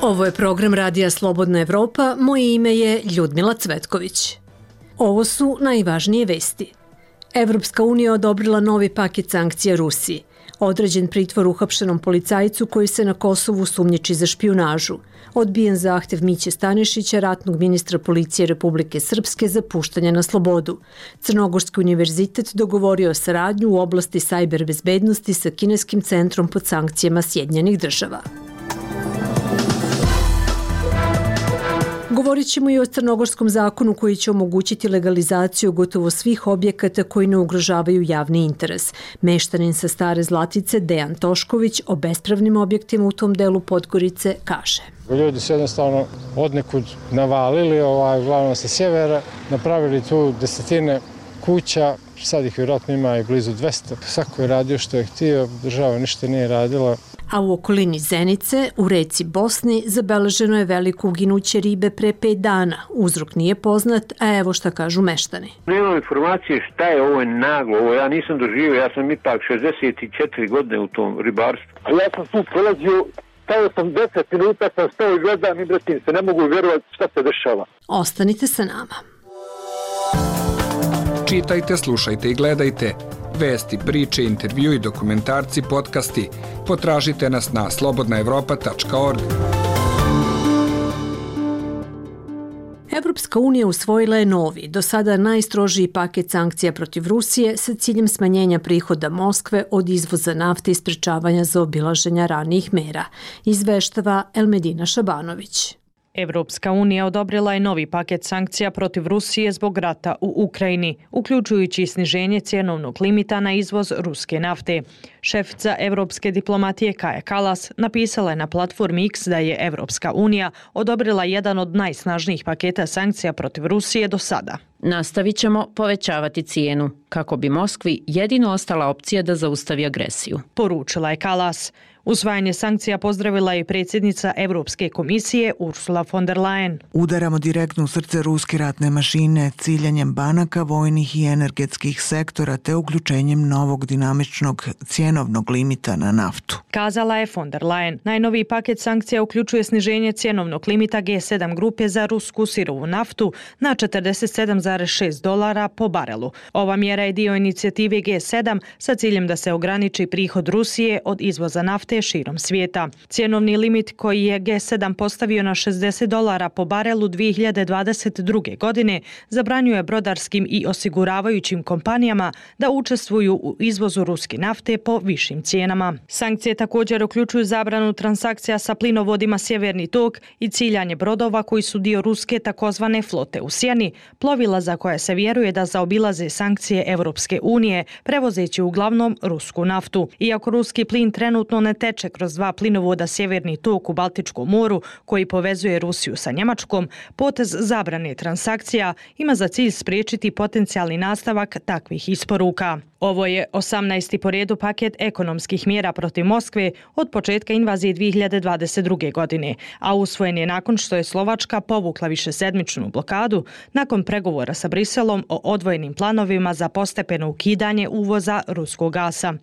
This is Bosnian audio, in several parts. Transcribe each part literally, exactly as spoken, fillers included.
Ovo je program Radija Slobodna Evropa, moje ime je Ljudmila Cvetković. Ovo su najvažnije vesti. Evropska unija odobrila novi paket sankcija Rusiji. Određen pritvor uhapšenom policajcu koji se na Kosovu sumnjiči za špijunažu. Odbijen zahtev Miće Stanišića, ratnog ministra policije Republike Srpske, za puštanje na slobodu. Crnogorski univerzitet dogovorio saradnju u oblasti sajber bezbednosti sa kineskim centrom pod sankcijama Sjedinjenih država. Govorit ćemo i o crnogorskom zakonu koji će omogućiti legalizaciju gotovo svih objekata koji ne ugrožavaju javni interes. Meštanin sa Stare Zlatice Dejan Tošković o bespravnim objektima u tom delu Podgorice kaže. Ljudi su jednostavno odnekud navalili, ovaj, uglavnom sa sjevera, napravili tu desetine kuća, sad ih vjerojatno ima i blizu dvesta. Svako je radio što je htio, država ništa nije radila. A u okolini Zenice, u reci Bosni, zabeleženo je veliko uginuće ribe pre pet dana. Uzrok nije poznat, a evo šta kažu meštani. Nemam informacije šta je, ovo je naglo, ovo ja nisam doživio, ja sam ipak šezdeset četiri godine u tom ribarstvu. A ja sam tu prolazio, stao sam deset minuta, sam stao i gledam i bratim se, ne mogu vjerovati šta se dešava. Ostanite sa nama. Čitajte, slušajte i gledajte. Vesti, priče, intervju i dokumentarci, podcasti. Potražite nas na slobodna evropa tačka org. Evropska unija usvojila je novi, do sada najstrožiji paket sankcija protiv Rusije sa ciljem smanjenja prihoda Moskve od izvoza nafte i sprečavanja zaobilaženja ranijih mera, izveštava Elmedina Šabanović. Evropska unija odobrila je novi paket sankcija protiv Rusije zbog rata u Ukrajini, uključujući sniženje cjenovnog limita na izvoz ruske nafte. Šefica evropske diplomatije Kaja Kallas napisala je na platformi X da je Evropska unija odobrila jedan od najsnažnijih paketa sankcija protiv Rusije do sada. Nastavit ćemo povećavati cijenu, kako bi Moskvi jedino ostala opcija da zaustavi agresiju, poručila je Kallas. Usvajanje sankcija pozdravila je predsjednica Evropske komisije Ursula von der Leyen. Udaramo direktno u srce ruske ratne mašine ciljanjem banaka, vojnih i energetskih sektora te uključenjem novog dinamičnog cjenovnog limita na naftu, kazala je von der Leyen. Najnoviji paket sankcija uključuje sniženje cjenovnog limita G sedam grupe za rusku sirovu naftu na četrdeset sedam zarez šest dolara po barelu. Ova mjera je dio inicijative G sedam sa ciljem da se ograniči prihod Rusije od izvoza nafte širom svijeta. Cjenovni limit koji je G sedam postavio na šezdeset dolara po barelu dvije hiljade dvadeset druge. godine zabranjuje brodarskim i osiguravajućim kompanijama da učestvuju u izvozu ruske nafte po višim cijenama. Sankcije također uključuju zabranu transakcija sa plinovodima Sjeverni tok i ciljanje brodova koji su dio ruske takozvane flote u sjeni, plovila za koje se vjeruje da zaobilaze sankcije Evropske unije, prevozeći uglavnom rusku naftu. Iako ruski plin trenutno ne teče kroz dva plinovoda Sjeverni tok u Baltičkom moru koji povezuje Rusiju sa Njemačkom, potez zabrane transakcija ima za cilj spriječiti potencijalni nastavak takvih isporuka. Ovo je osamnaesti po redu paket ekonomskih mjera protiv Moskve od početka invazije dvije hiljade dvadeset druge. godine, a usvojen je nakon što je Slovačka povukla višesedmičnu blokadu nakon pregovora sa Briselom o odvojenim planovima za postepeno ukidanje uvoza ruskog gasa.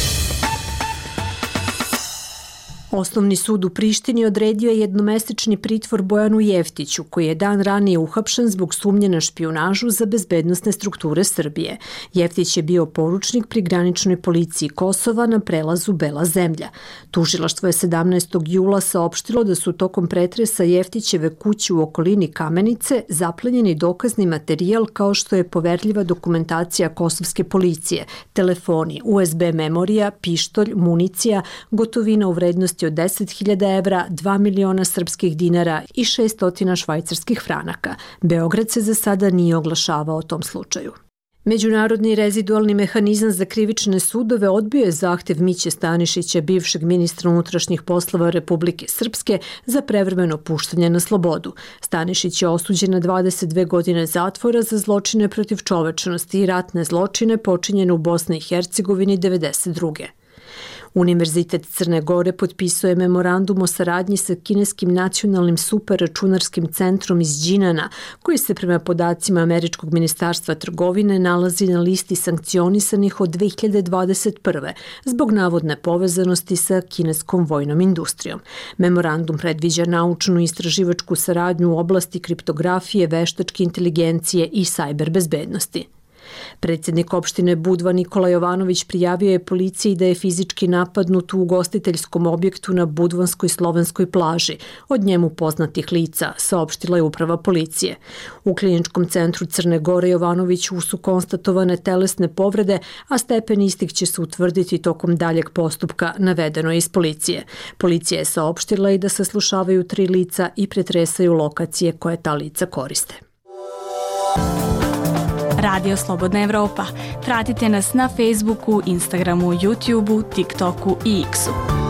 Osnovni sud u Prištini odredio je jednomesečni pritvor Bojanu Jeftiću, koji je dan ranije uhapšen zbog sumnje na špijunažu za bezbednosne strukture Srbije. Jeftić je bio poručnik pri graničnoj policiji Kosova na prelazu Bela zemlja. Tužilaštvo je sedamnaestog jula saopštilo da su tokom pretresa Jeftićeve kuće u okolini Kamenice zaplenjeni dokazni materijal kao što je poverljiva dokumentacija kosovske policije, telefoni, U S B memorija, pištolj, municija, gotovina u vrednosti od deset hiljada evra, dva miliona srpskih dinara i šesnaest švajcarskih franaka. Beograd se za sada nije oglašavao o tom slučaju. Međunarodni rezidualni mehanizam za krivične sudove odbio je zahtev Miće Stanišića, bivšeg ministra unutrašnjih poslova Republike Srpske, za prevremeno puštanje na slobodu. Stanišić je osuđen na dvadeset dve godine zatvora za zločine protiv čovečnosti i ratne zločine počinjene u Bosni i Hercegovini devedeset druge. Univerzitet Crne Gore potpisuje memorandum o saradnji sa kineskim nacionalnim superračunarskim centrom iz Đinana, koji se prema podacima Američkog ministarstva trgovine nalazi na listi sankcionisanih od dve hiljade dvadeset prve. zbog navodne povezanosti sa kineskom vojnom industrijom. Memorandum predviđa naučnu i istraživačku saradnju u oblasti kriptografije, veštačke inteligencije i sajber bezbednosti. Predsjednik opštine Budva Nikola Jovanović prijavio je policiji da je fizički napadnut u ugostiteljskom objektu na budvanskoj slovenskoj plaži. Od njemu poznatih lica, saopštila je uprava policije. U kliničkom centru Crne Gore Jovanoviću su konstatovane telesne povrede, a stepen istih će se utvrditi tokom daljeg postupka, navedeno je iz policije. Policija je saopštila i da saslušavaju tri lica i pretresaju lokacije koje ta lica koriste. Radio Slobodna Evropa. Pratite nas na Facebooku, Instagramu, YouTubeu, TikToku i X-u.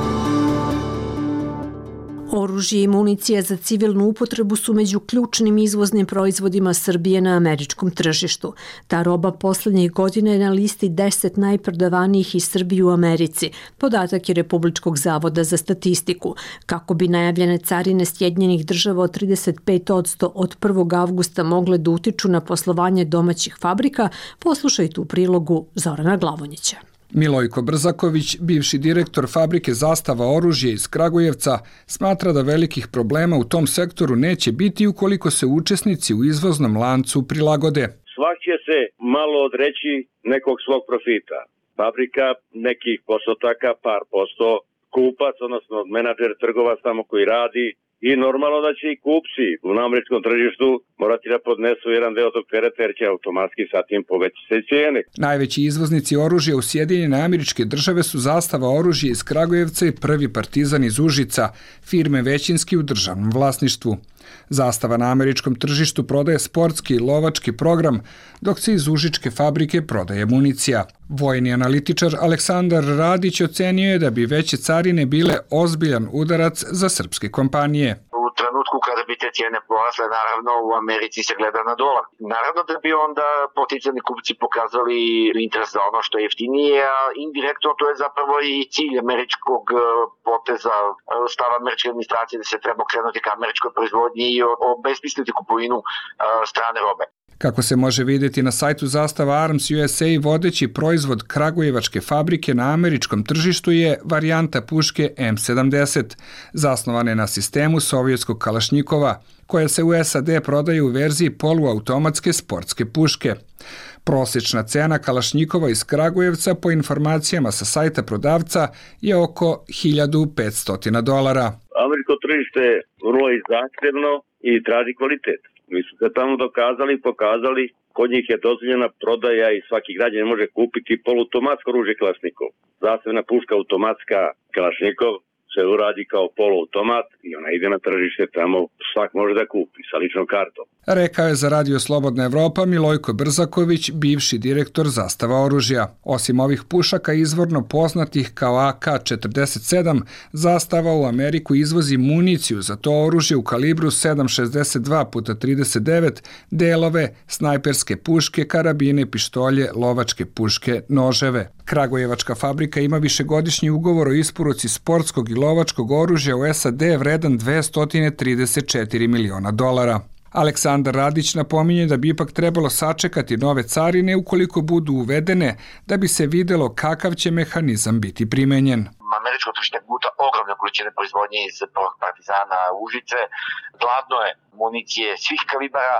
Oružje i municija za civilnu upotrebu su među ključnim izvoznim proizvodima Srbije na američkom tržištu. Ta roba poslednjih godina je na listi deset najprodavanijih iz Srbije u Americi. Podatak je Republičkog zavoda za statistiku. Kako bi najavljene carine Sjedinjenih država od trideset pet posto od prvog avgusta mogle da utiču na poslovanje domaćih fabrika, poslušajte u prilogu Zorana Glavonjića. Milojko Brzaković, bivši direktor fabrike Zastava oružje iz Kragujevca, smatra da velikih problema u tom sektoru neće biti ukoliko se učesnici u izvoznom lancu prilagode. Svak će se malo odreći nekog svog profita. Fabrika nekih postotaka, par posto, kupac, odnosno menadžer, trgovac tamo koji radi, i normalno da će i kupci na američkom tržištu morati da podnesu jedan deo tog tereta jer će automatski sa tim povećati se cijene. Najveći izvoznici oružja u Sjedinjene Američke Države su Zastava oružje iz Kragujevca i Prvi Partizan iz Užica, firme većinski u državnom vlasništvu. Zastava na američkom tržištu prodaje sportski i lovački program, dok se iz užičke fabrike prodaje municija. Vojni analitičar Aleksandar Radić ocenio je da bi veće carine bile ozbiljan udarac za srpske kompanije. U trenutku kada bi te cijene porasle, naravno u Americi se gleda na dolar. Naravno da bi onda potencijalni kupci pokazali interes za ono što je jeftinije, a indirektno to je zapravo i cilj američkog poteza, stava američke administracije da se treba krenuti ka američkoj proizvodnji i obesmisliti kupovinu strane robe. Kako se može vidjeti na sajtu Zastava Arms U S A, vodeći proizvod kragujevačke fabrike na američkom tržištu je varijanta puške M sedamdeset, zasnovane na sistemu sovjetskog kalašnjikova, koja se u S A D prodaje u verziji poluautomatske sportske puške. Prosječna cena kalašnjikova iz Kragujevca po informacijama sa sajta prodavca je oko hiljadu petsto dolara. Američko tržište je vrlo zahtevno i traži kvalitet. Mi su se tamo dokazali i pokazali, kod njih je dozvoljena prodaja i svaki građanin može kupiti poluautomatsko oružje Kalašnikov. Zasebna puška automatska Kalašnikov se uradi kao poluautomat i ona ide na tržište tamo, svak može da kupi sa ličnom kartom. Rekao je za Radio Slobodna Evropa Milojko Brzaković, bivši direktor Zastava oružja. Osim ovih pušaka izvorno poznatih kao A K četrdeset sedam, Zastava u Ameriku izvozi municiju za to oružje u kalibru sedam šezdeset dva puta trideset devet, delove, snajperske puške, karabine, pištolje, lovačke puške, noževe. Kragujevačka fabrika ima višegodišnji ugovor o isporuci sportskog i lovačkog oružja u S A D vredan dvesta trideset četiri miliona dolara. Aleksandar Radić napominje da bi ipak trebalo sačekati nove carine ukoliko budu uvedene, da bi se videlo kakav će mehanizam biti primenjen. Američko tržište guta ogromne količine proizvodnje iz Prvog Partizana Užice, gladno je municije svih kalibara,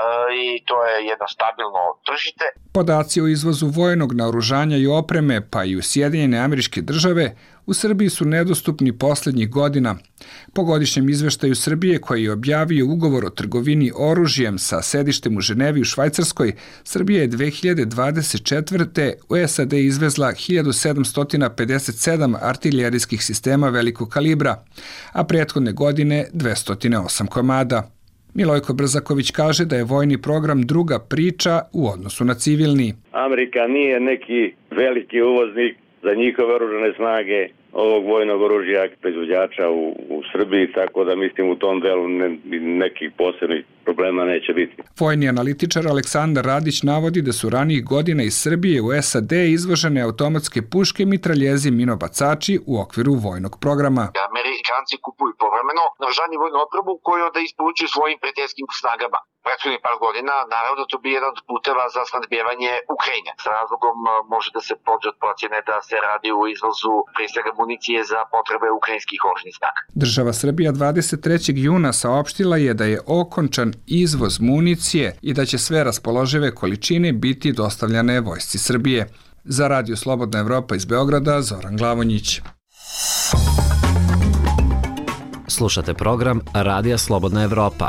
i to je jedno stabilno tržište. Podaci o izvozu vojnog naoružanja i opreme, pa i u Sjedinjene Američke Države, u Srbiji su nedostupni posljednjih godina. Po godišnjem izveštaju Srbije, koji je objavio ugovor o trgovini oružjem sa sedištem u Ženevi u Švajcarskoj, Srbija je dve hiljade dvadeset četvrte. u S A D izvezla hiljadu sedamsto pedeset sedam artiljerijskih sistema velikog kalibra, a prethodne godine dvesta osam komada. Milojko Brzaković kaže da je vojni program druga priča u odnosu na civilni. Amerika nije neki veliki uvoznik za njihove oružane snage ovog vojnog oružja proizvođača u, u Srbiji, tako da mislim u tom delu ne, nekih posebnih problema neće biti. Vojni analitičar Aleksandar Radić navodi da su ranijih godina iz Srbije u S A D izvožene automatske puške, mitraljezi, minobacači u okviru vojnog programa. Amerikanci kupuju povremeno naoružanje vojnu opremu koju onda isporučuju svojim prijateljskim snagama. Prethodnih par godina, naravno to bi jedan od puteva za snadbijevanje Ukrajine. S razlogom može da se pođe od procjene da se radi u izvozu prije svega municije za potrebe ukrajinskih oružanih snaga. Država Srbija dvadeset trećeg juna saopštila je da je okončan izvoz municije i da će sve raspoložive količine biti dostavljane vojsci Srbije. Za Radio Slobodna Evropa iz Beograda, Zoran Glavonjić. Slušate program Radija Slobodna Evropa.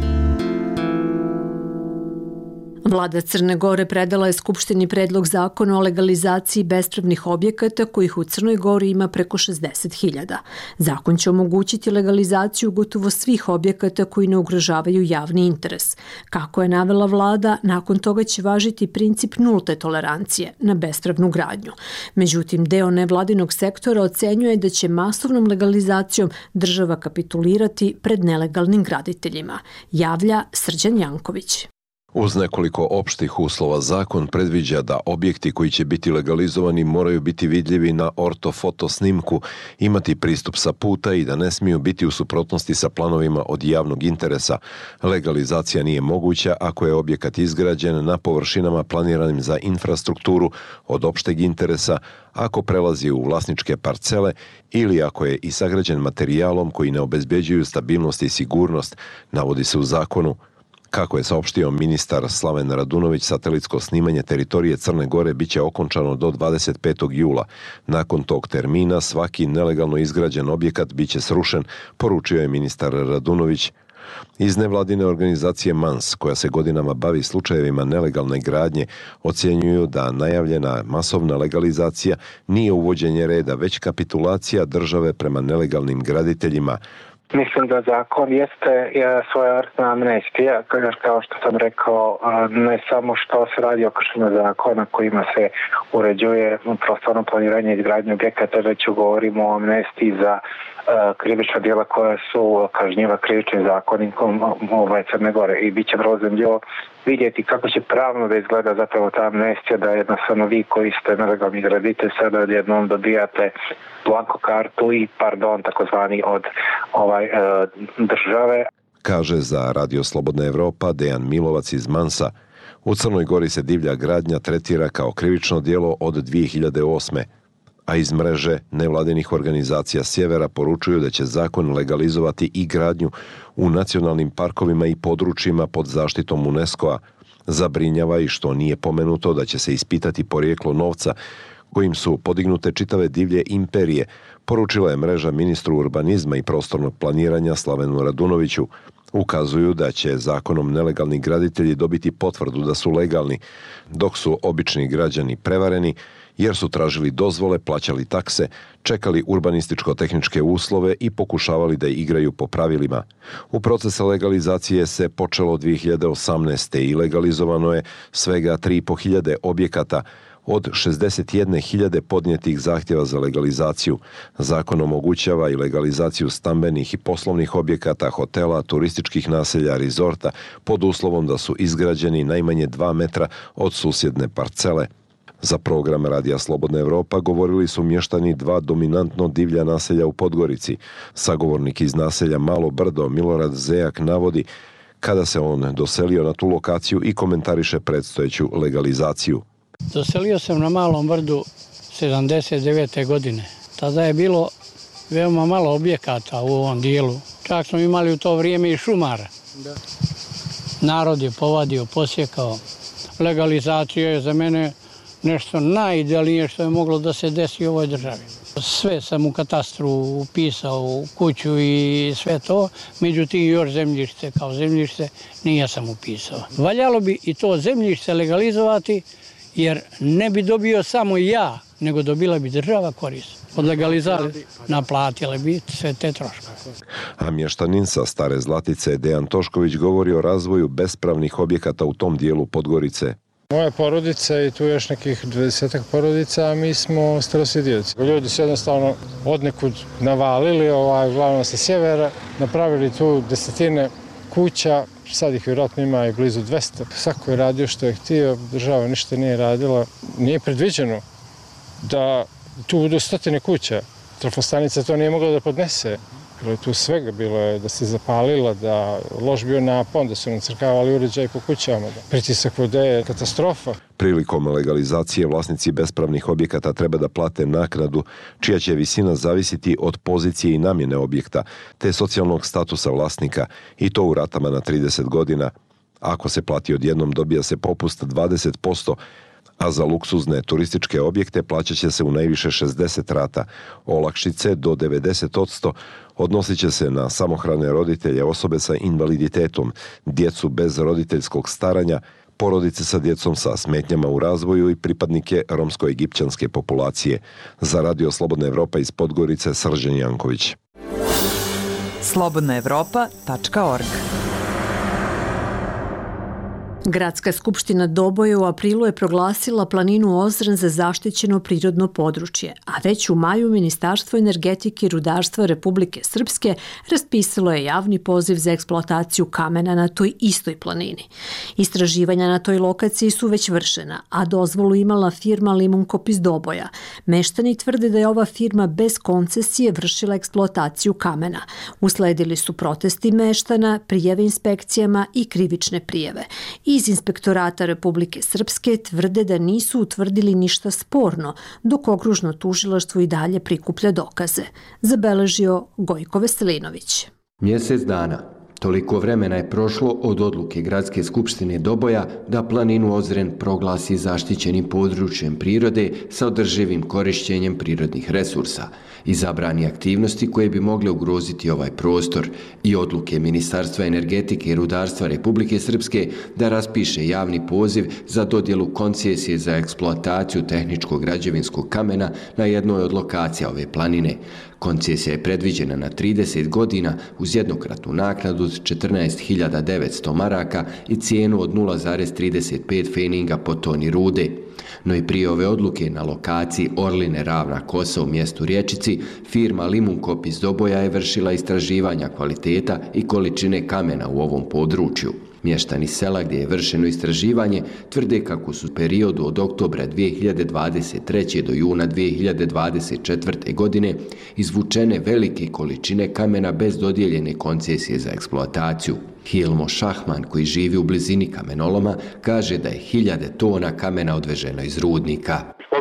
Vlada Crne Gore predala je Skupštini predlog zakona o legalizaciji bespravnih objekata kojih u Crnoj Gori ima preko šezdeset hiljada. Zakon će omogućiti legalizaciju gotovo svih objekata koji ne ugrožavaju javni interes. Kako je navela vlada, nakon toga će važiti princip nulte tolerancije na bespravnu gradnju. Međutim, deo nevladinog sektora ocenjuje da će masovnom legalizacijom država kapitulirati pred nelegalnim graditeljima. Javlja Srđan Janković. Uz nekoliko opštih uslova zakon predviđa da objekti koji će biti legalizovani moraju biti vidljivi na ortofoto snimku, imati pristup sa puta i da ne smiju biti u suprotnosti sa planovima od javnog interesa. Legalizacija nije moguća ako je objekat izgrađen na površinama planiranim za infrastrukturu od opšteg interesa, ako prelazi u vlasničke parcele ili ako je i sagrađen materijalom koji ne obezbeđuju stabilnost i sigurnost, navodi se u zakonu. Kako je saopštio ministar Slaven Radunović, satelitsko snimanje teritorije Crne Gore biće okončano do dvadeset petog jula. Nakon tog termina svaki nelegalno izgrađen objekat biće srušen, poručio je ministar Radunović. Iz nevladine organizacije MANS, koja se godinama bavi slučajevima nelegalne gradnje, ocjenjuju da najavljena masovna legalizacija nije uvođenje reda, već kapitulacija države prema nelegalnim graditeljima. Mislim da zakon jeste svojevrsna amnestija, kao što sam rekao, ne samo što se radi o kršenju zakona kojima se uređuje prostorno planiranje i izgradnje objekata, već govorimo o amnestiji za krivična djela koja su kažnjiva krivičnim zakonikom ovaj Crne Gore i bit će vrlo zanimljivo vidjeti kako će pravno da izgleda zapravo ta amnestija, da jednostavno vi koji ste nelegalni graditelj sada odjednom dobijate blanko kartu i pardon takozvani od ovaj države. Kaže za Radio Slobodna Evropa Dejan Milovac iz Mansa. U Crnoj Gori se divlja gradnja tretira kao krivično djelo od dvije hiljade osme. A iz mreže nevladinih organizacija Sjevera poručuju da će zakon legalizovati i gradnju u nacionalnim parkovima i područjima pod zaštitom UNESCO-a. Zabrinjava i što nije pomenuto da će se ispitati porijeklo novca kojim su podignute čitave divlje imperije, poručila je mreža ministru urbanizma i prostornog planiranja Slavenu Radunoviću. Ukazuju da će zakonom nelegalni graditelji dobiti potvrdu da su legalni, dok su obični građani prevareni, jer su tražili dozvole, plaćali takse, čekali urbanističko-tehničke uslove i pokušavali da igraju po pravilima. U procesu legalizacije se počelo dvije hiljade osamnaeste. i legalizovano je svega tri i po hiljade objekata od šezdeset jedne hiljade podnijetih zahtjeva za legalizaciju. Zakon omogućava i legalizaciju stambenih i poslovnih objekata, hotela, turističkih naselja, rizorta, pod uslovom da su izgrađeni najmanje dva metra od susjedne parcele. Za program Radija Slobodna Evropa govorili su mještani dva dominantno divlja naselja u Podgorici. Sagovornik iz naselja Malo Brdo, Milorad Zejak, navodi kada se on doselio na tu lokaciju i komentariše predstojeću legalizaciju. Doselio sam na Malom Brdu sedamdeset devete. godine. Tada je bilo veoma malo objekata u ovom dijelu. Čak smo imali u to vrijeme i šumara. Da. Narod je povadio, posjekao. Legalizacija je za mene nešto najidealnije što je moglo da se desi u ovoj državi. Sve sam u katastru upisao u kuću i sve to, međutim još zemljište kao zemljište nije sam upisao. Valjalo bi i to zemljište legalizovati, jer ne bi dobio samo ja, nego dobila bi država korist. Od legalizacije naplatile bi sve te troškove. A mještanin sa Stare Zlatice Dejan Tošković govori o razvoju bespravnih objekata u tom dijelu Podgorice. Moja porodica i tu još nekih dvadesetak porodica, a mi smo starosjedioci. Ljudi su jednostavno odnekud navalili, ovaj, uglavnom sa sjevera, napravili tu desetine kuća, sad ih vjerojatno ima i blizu dvesta. Svako je radio što je htio, država ništa nije radila. Nije predviđeno da tu budu stotine kuća. Trafostanica to nije mogla da podnese. Bilo je tu svega, bilo je da se zapalila, da loš bio napon, da su nacrkavali uređaj po kućama, da pritisak vode je katastrofa. Prilikom legalizacije vlasnici bespravnih objekata treba da plate naknadu čija će visina zavisiti od pozicije i namjene objekta te socijalnog statusa vlasnika i to u ratama na trideset godina. Ako se plati odjednom dobija se popust dvadeset posto, a za luksuzne turističke objekte plaćat će se u najviše šezdeset rata, olakšice do devedeset posto odnosit će se na samohrane roditelje, osobe sa invaliditetom, djecu bez roditeljskog staranja, porodice sa djecom sa smetnjama u razvoju i pripadnike romsko-egipćanske populacije. Za Radio Slobodna Evropa iz Podgorice, Srđan Janković. slobodna evropa tačka org. Gradska skupština Doboja u aprilu je proglasila planinu Ozren za zaštićeno prirodno područje, a već u maju Ministarstvo energetike i rudarstva Republike Srpske raspisalo je javni poziv za eksploataciju kamena na toj istoj planini. Istraživanja na toj lokaciji su već vršena, a dozvolu imala firma Limunkop iz Doboja. Meštani tvrde da je ova firma bez koncesije vršila eksploataciju kamena. Usledili su protesti meštana, prijave inspekcijama i krivične prijave. Iz Inspektorata Republike Srpske tvrde da nisu utvrdili ništa sporno, dok okružno tužilaštvo i dalje prikuplja dokaze. Zabeležio Gojko Veselinović. Mjesec dana. Toliko vremena je prošlo od odluke Gradske skupštine Doboja da planinu Ozren proglasi zaštićenim područjem prirode sa održivim korišćenjem prirodnih resursa i zabrani aktivnosti koje bi mogle ugroziti ovaj prostor i odluke Ministarstva energetike i rudarstva Republike Srpske da raspiše javni poziv za dodjelu koncesije za eksploataciju tehničkog građevinskog kamena na jednoj od lokacija ove planine. Koncesija je predviđena na trideset godina uz jednokratnu naknadu od četrnaest hiljada devetsto maraka i cijenu od nula zarez trideset pet feninga po toni rude. No i prije ove odluke na lokaciji Orline Ravna Kosa u mjestu Rječici, firma Limunkop iz Doboja je vršila istraživanja kvaliteta i količine kamena u ovom području. Mještani sela gdje je vršeno istraživanje tvrde kako su u periodu od oktobra dvije hiljade dvadeset treće do juna dvije hiljade dvadeset četvrte godine izvučene velike količine kamena bez dodijeljene koncesije za eksploataciju. Hilmo Šahman, koji živi u blizini kamenoloma, kaže da je hiljade tona kamena odveženo iz rudnika.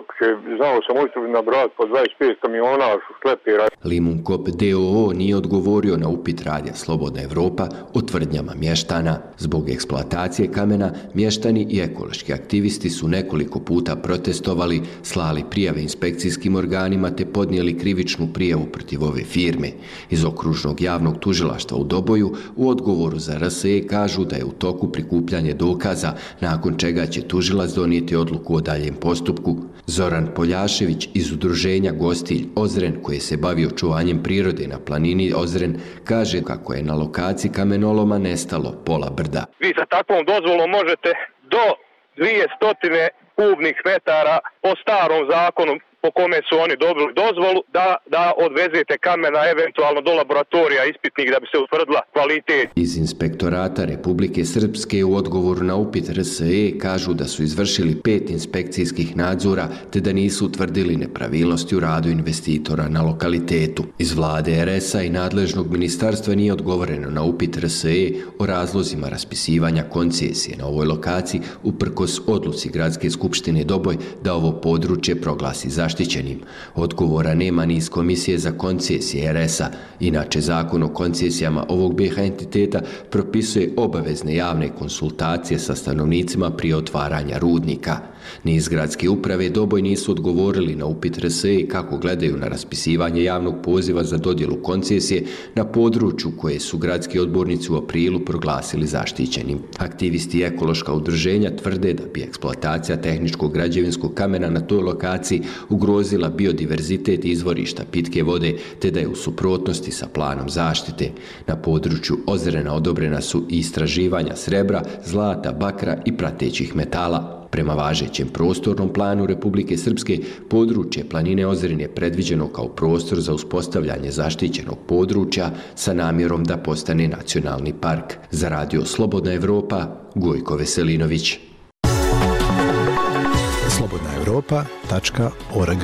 Znao sam ušli na brat po dvadeset pet kamiona šlepera. Limunkop D O O nije odgovorio na upit Radija Slobodna Evropa o tvrdnjama mještana. Zbog eksploatacije kamena, mještani i ekološki aktivisti su nekoliko puta protestovali, slali prijave inspekcijskim organima te podnijeli krivičnu prijavu protiv ove firme. Iz okružnog javnog tužilaštva u Doboju u odgovoru za R S E kažu da je u toku prikupljanje dokaza, nakon čega će tužilac donijeti odluku o daljem postupku. Zoran Poljašević iz udruženja Gostilj Ozren, koje se bavi očuvanjem prirode na planini Ozren, kaže kako je na lokaciji kamenoloma nestalo pola brda. Vi sa takvom dozvolom možete do dvjesto kubnih metara po starom zakonu po kome su oni dobili dozvolu da, da odvezete kamena eventualno do laboratorija ispitnih da bi se utvrdila kvalitet. Iz Inspektorata Republike Srpske u odgovoru na upit R S E kažu da su izvršili pet inspekcijskih nadzora te da nisu utvrdili nepravilnosti u radu investitora na lokalitetu. Iz vlade R S A i nadležnog ministarstva nije odgovoreno na upit R S E o razlozima raspisivanja koncesije na ovoj lokaciji uprkos odluci Gradske skupštine Doboj da ovo područje proglasi zaštićenim. Odgovora nema ni iz Komisije za koncesije R S A. Inače, zakon o koncesijama ovog B H entiteta propisuje obavezne javne konsultacije sa stanovnicima prije otvaranja rudnika. Ni iz Gradske uprave Doboj nisu odgovorili na upit R S E kako gledaju na raspisivanje javnog poziva za dodjelu koncesije na području koje su gradski odbornici u aprilu proglasili zaštićenim. Aktivisti i ekološka udruženja tvrde da bi eksploatacija tehničkog građevinskog kamena na toj lokaciji ugrozila biodiverzitet izvorišta pitke vode, te da je u suprotnosti sa planom zaštite. Na području Ozrena odobrena su i istraživanja srebra, zlata, bakra i pratećih metala. Prema važećem prostornom planu Republike Srpske, područje planine Ozren je predviđeno kao prostor za uspostavljanje zaštićenog područja sa namjerom da postane nacionalni park. Za radio Slobodna Evropa, Gojko Veselinović. slobodna evropa tačka org.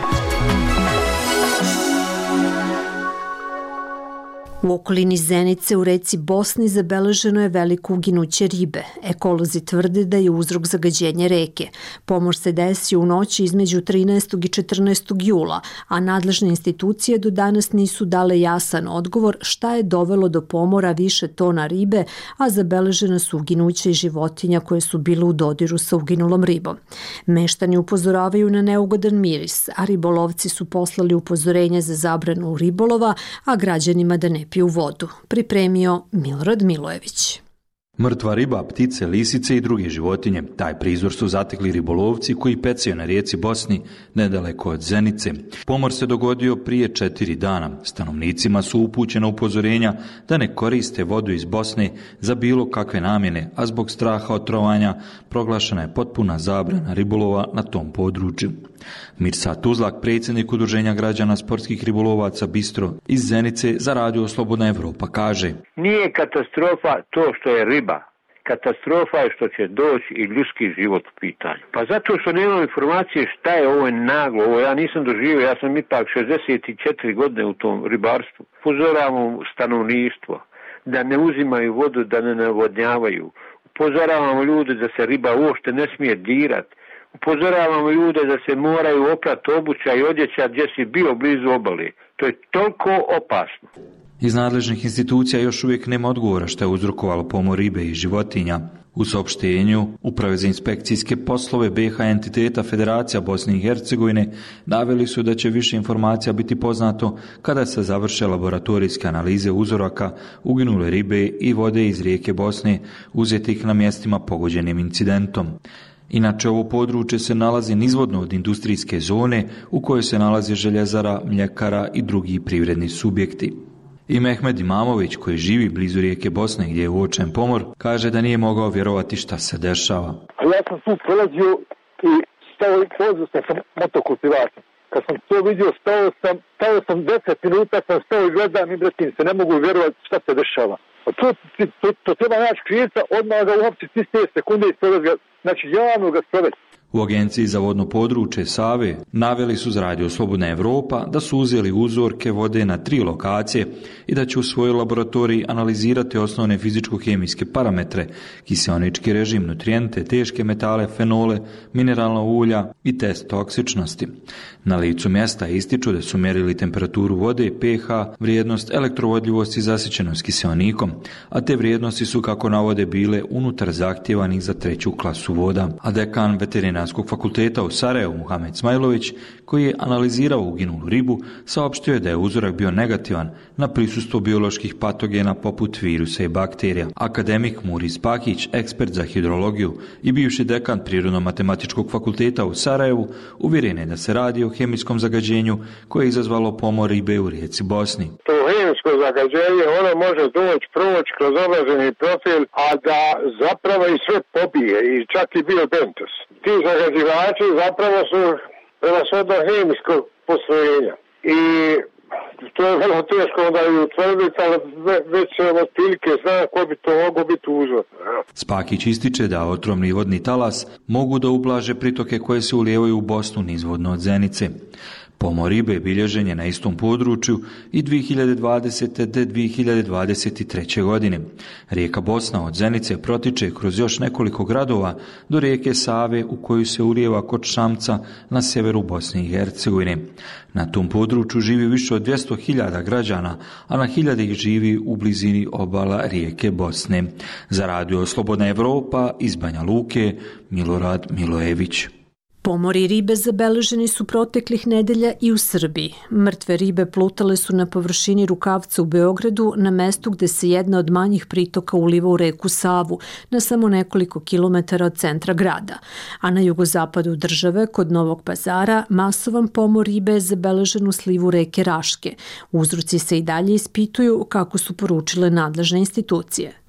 U okolini Zenice u reci Bosni zabeleženo je veliko uginuće ribe. Ekolozi tvrde da je uzrok zagađenje reke. Pomor se desio u noći između trinaestog i četrnaestog jula, a nadležne institucije do danas nisu dale jasan odgovor šta je dovelo do pomora više tona ribe, a zabeležena su uginuća i životinja koje su bile u dodiru sa uginulom ribom. Meštani upozoravaju na neugodan miris, a ribolovci su poslali upozorenje za zabranu ribolova, a građanima da ne piju vodu. Pripremio Milorad Milojević. Mrtva riba, ptice, lisice i druge životinje. Taj prizor su zatekli ribolovci koji pecaju na rijeci Bosni, nedaleko od Zenice. Pomor se dogodio prije četiri dana. Stanovnicima su upućena upozorenja da ne koriste vodu iz Bosne za bilo kakve namjene, a zbog straha od trovanja proglašena je potpuna zabrana ribolova na tom području. Mirsad Tuzlak, predsjednik Udruženja građana sportskih ribolovaca Bistro iz Zenice za radio Slobodna Evropa, kaže: Nije katastrofa to što je riba. Katastrofa je što će doći i ljudski život u pitanju. Pa zato što nemam informacije šta je ovo naglo. Ovo ja nisam doživio, ja sam ipak šezdeset četiri godine u tom ribarstvu. Upozoravamo stanovništvo da ne uzimaju vodu, da ne navodnjavaju. Upozoravamo ljude da se riba uopšte ne smije dirati. Upozoravamo ljude da se moraju oprati obuća i odjeća gdje si bio blizu obale. To je toliko opasno. Iz nadležnih institucija još uvijek nema odgovora što je uzrokovalo pomor ribe i životinja. U saopštenju Uprave za inspekcijske poslove B iH entiteta Federacija Bosne i Hercegovine naveli su da će više informacija biti poznato kada se završe laboratorijske analize uzoraka uginule ribe i vode iz rijeke Bosne uzetih na mjestima pogođenim incidentom. Inače, ovo područje se nalazi nizvodno od industrijske zone u kojoj se nalazi željezara, mljekara i drugi privredni subjekti. I Mehmed Imamović, koji živi blizu rijeke Bosne gdje je uočen pomor, kaže da nije mogao vjerovati šta se dešava. Ja sam tu prolazio i stao i pozvao sam motokultivačem. Kad sam to vidio, stao sam, stao sam deset minuta, sam stao i gledam i bretim se, ne mogu vjerovati šta se dešava. To, to, to treba naći krivca, odmah ga uhapsiti iste sekunde i sprovesti ga, znači javno ga sprovesti. U Agenciji za vodno područje Save naveli su za radio Slobodna Evropa da su uzeli uzorke vode na tri lokacije i da će u svojoj laboratoriji analizirati osnovne fizičko-hemijske parametre, kiseonički režim, nutrijente, teške metale, fenole, mineralna ulja i test toksičnosti. Na licu mjesta ističu da su mjerili temperaturu vode, pH, vrijednost elektrovodljivosti i zasićenost kiseonikom, a te vrijednosti su, kako navode, bile unutar zahtjevanih za treću klasu voda. A dekan Veterinarskog fakulteta u Sarajevu, Muhamed Smajlović, koji je analizirao uginulu ribu, saopštio je da je uzorak bio negativan na prisustvo bioloških patogena poput virusa i bakterija. Akademik Muris Pakić, ekspert za hidrologiju i bivši dekan Prirodno-matematičkog fakulteta u Sarajevu, uvjeren je da se radi o hemijskom zagađenju koje je izazvalo pomor ribe u rijeci Bosni. To hemijsko zagađenje, ono može doći, proći kroz određeni profil, a da zapravo i sve pobije, i čak i biobentos. Ti zagađivači zapravo su prevashodno hemijskog postrojenja. I to je vrlo teško onda i utvrditi, ali već se od prilike zna ko bi to moglo biti uzor. Spakić ističe da otrovni vodni talas mogu da ublaže pritoke koje se ulijevaju u Bosnu nizvodno od Zenice. Pomor ribe bilježen je na istom području i dvije hiljade dvadesete. do dvije hiljade dvadeset treće. godine. Rijeka Bosna od Zenice protiče kroz još nekoliko gradova do rijeke Save u koju se ulijeva kod Šamca na severu Bosne i Hercegovine. Na tom području živi više od dvjesto hiljada građana, a na hiljade ih živi u blizini obala rijeke Bosne. Za radio Slobodna Evropa iz Banja Luke, Milorad Milojević. Pomori ribe zabeleženi su proteklih nedelja i u Srbiji. Mrtve ribe plutale su na površini Rukavca u Beogradu, na mestu gde se jedna od manjih pritoka uliva u reku Savu, na samo nekoliko kilometara od centra grada. A na jugozapadu države, kod Novog Pazara, masovan pomor ribe je zabeležen u slivu reke Raške. Uzroci se i dalje ispituju, kako su poručile nadležne institucije.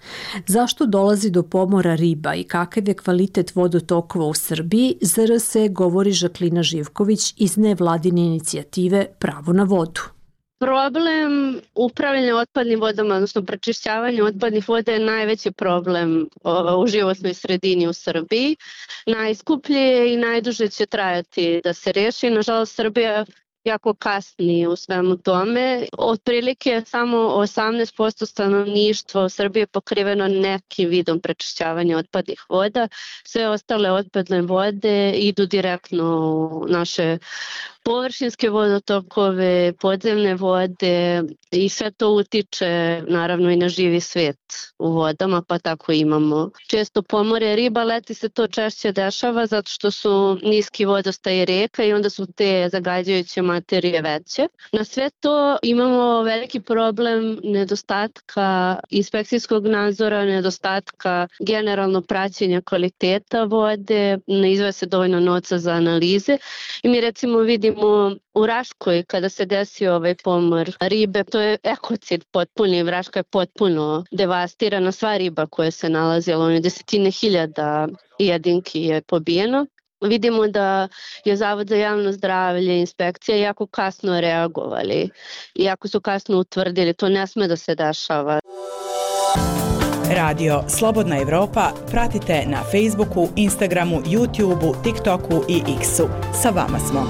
Zašto dolazi do pomora riba i kakav je kvalitet vodotokova u Srbiji, Z R S govori Žaklina Živković iz nevladine inicijative Pravo na vodu. Problem upravljanja otpadnim vodama, odnosno prečišćavanja otpadnih voda je najveći problem u životnoj sredini u Srbiji. Najskuplje je i najduže će trajati da se reši. Nažalost, Srbija jako kasni u svemu tome. Otprilike samo osamnaest posto stanovništva u Srbiji je pokriveno nekim vidom prečišćavanja otpadnih voda. Sve ostale otpadne vode idu direktno u naše površinske vodotokove, podzemne vode i sve to utiče naravno i na živi svijet u vodama, pa tako imamo često pomore riba. Leti se to češće dešava zato što su niski vodostaj reka i onda su te zagađujuće materije veće. Na sve to imamo veliki problem nedostatka inspekcijskog nadzora, nedostatka generalno praćenja kvaliteta vode, ne izdvaja se dovoljno novca za analize i mi recimo vidimo u Raškoj kada se desio ovaj pomor ribe, to je ekocid potpuni, Raška je potpuno devastirana, sva riba koja se nalazila, ono desetine hiljada jedinki je pobijeno. Vidimo da je Zavod za javno zdravlje, inspekcija jako kasno reagovali, jako su kasno utvrdili, to ne sme da se dešava. Radio Slobodna Evropa pratite na Facebooku, Instagramu, YouTubeu, TikToku i X-u. Sa vama smo.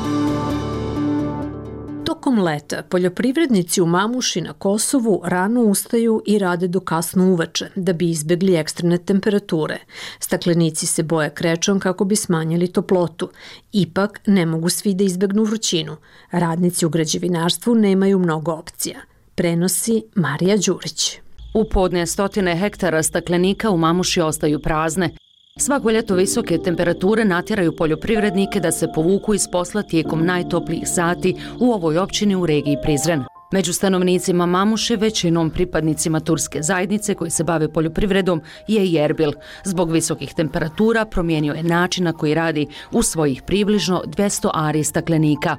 Tokom leta poljoprivrednici u Mamuši na Kosovu rano ustaju i rade do kasno uveče da bi izbegli ekstremne temperature. Staklenici se boje krečom kako bi smanjili toplotu. Ipak ne mogu svi da izbegnu vrućinu. Radnici u građevinarstvu nemaju mnogo opcija. Prenosi Marija Đurić. U podne stotine hektara staklenika u Mamuši ostaju prazne. Svako ljeto visoke temperature natjeraju poljoprivrednike da se povuku iz posla tijekom najtoplijih sati u ovoj općini u regiji Prizren. Među stanovnicima Mamuše, većinom pripadnicima turske zajednice koji se bave poljoprivredom, je i Erbil. Zbog visokih temperatura promijenio je način na koji radi u svojih približno dvjesto ari staklenika.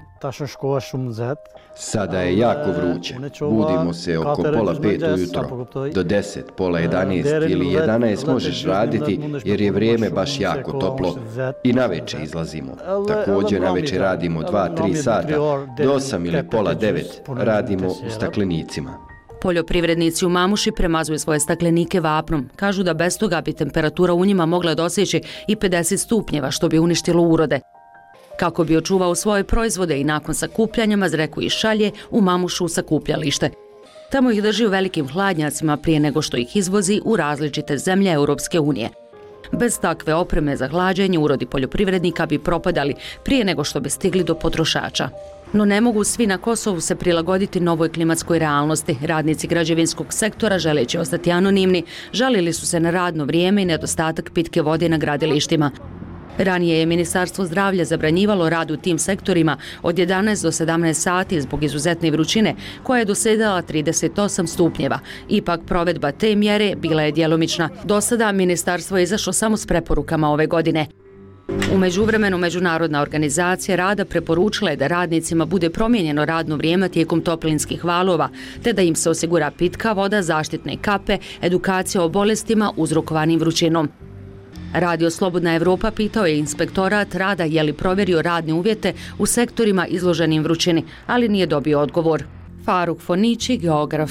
Sada je jako vruće. Budimo se oko pola pet ujutro. Do deset, pola jedanaest ili jedanaest možeš raditi jer je vrijeme baš jako toplo. I naveče izlazimo. Također naveče radimo dva tri sata. Do osam ili pola devet radimo u staklenicima. Poljoprivrednici u Mamuši premazuju svoje staklenike vapnom. Kažu da bez toga bi temperatura u njima mogla doseći i pedeset stupnjeva, što bi uništilo urode. Kako bi očuvao svoje proizvode i nakon sakupljanja, Mazreku i šalje u Mamušu sakupljalište. Tamo ih drži u velikim hladnjacima prije nego što ih izvozi u različite zemlje Europske unije. Bez takve opreme za hlađenje urodi poljoprivrednika bi propadali prije nego što bi stigli do potrošača. No ne mogu svi na Kosovu se prilagoditi novoj klimatskoj realnosti. Radnici građevinskog sektora, želeći ostati anonimni, žalili su se na radno vrijeme i nedostatak pitke vode na gradilištima. Ranije je Ministarstvo zdravlja zabranjivalo rad u tim sektorima od jedanaest do sedamnaest sati zbog izuzetne vrućine koja je dosedala trideset osam stupnjeva. Ipak provedba te mjere bila je djelomična. Do sada ministarstvo je izašlo samo s preporukama ove godine. U međuvremenu Međunarodna organizacija rada preporučila je da radnicima bude promijenjeno radno vrijeme tijekom toplinskih valova, te da im se osigura pitka voda, zaštitne kape, edukacija o bolestima uzrokovanim vrućinom. Radio Slobodna Evropa pitao je inspektorat rada je li provjerio radne uvjete u sektorima izloženim vrućini, ali nije dobio odgovor. Faruk Fonići, geograf.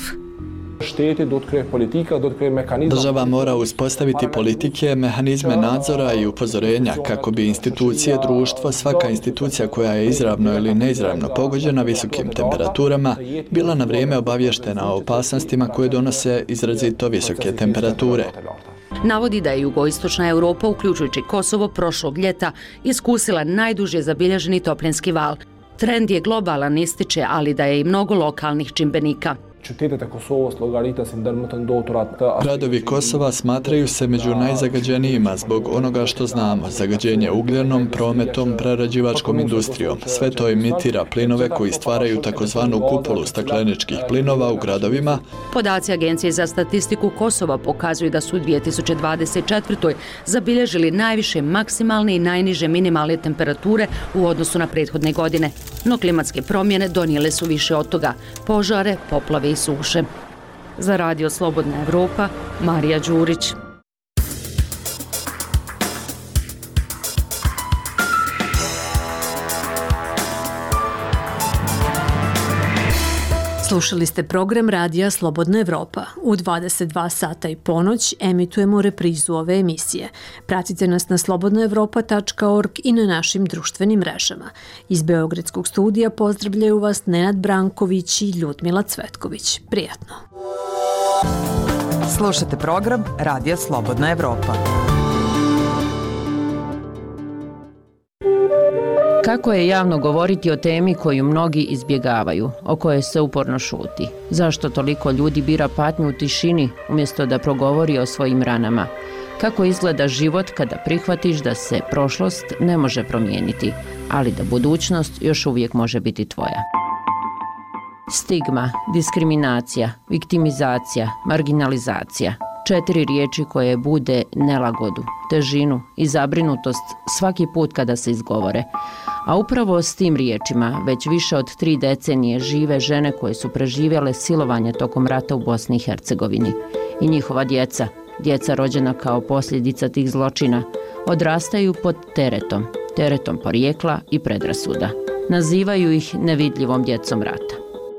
Država mora uspostaviti politike, mehanizme nadzora i upozorenja kako bi institucije društva, svaka institucija koja je izravno ili neizravno pogođena visokim temperaturama, bila na vrijeme obavještena o opasnostima koje donose izrazito visoke temperature. Navodi da je jugoistočna Europa, uključujući Kosovo, prošlog ljeta iskusila najduže zabilježeni toplinski val. Trend je globalan, ističe, ali da je i mnogo lokalnih čimbenika. Gradovi Kosova smatraju se među najzagađenijima zbog onoga što znamo, zagađenje ugljenom, prometom, prerađivačkom industrijom. Sve to imitira plinove koji stvaraju takozvanu kupolu stakleničkih plinova u gradovima. Podaci Agencije za statistiku Kosova pokazuju da su u dvije tisuće dvadeset četvrtoj. zabilježili najviše maksimalne i najniže minimalne temperature u odnosu na prethodne godine. No klimatske promjene donijele su više od toga. Požare, poplave i suše. Za Radio Slobodna Evropa, Marija Đurić. Slušali ste program Radija Slobodna Evropa. U dvadeset dva sata i ponoć emitujemo reprizu ove emisije. Pratite nas na slobodna evropa tačka org i na našim društvenim mrežama. Iz Beogradskog studija pozdravljaju vas Nenad Branković i Ljudmila Cvetković. Prijatno. Slušate program Radija Slobodna Evropa. Kako je javno govoriti o temi koju mnogi izbjegavaju, o kojoj se uporno šuti? Zašto toliko ljudi bira patnju u tišini umjesto da progovori o svojim ranama? Kako izgleda život kada prihvatiš da se prošlost ne može promijeniti, ali da budućnost još uvijek može biti tvoja? Stigma, diskriminacija, viktimizacija, marginalizacija. Četiri riječi koje bude nelagodu, težinu i zabrinutost svaki put kada se izgovore. A upravo s tim riječima već više od tri decenije žive žene koje su preživjele silovanje tokom rata u Bosni i Hercegovini. I njihova djeca, djeca rođena kao posljedica tih zločina, odrastaju pod teretom, teretom porijekla i predrasuda. Nazivaju ih nevidljivom djecom rata.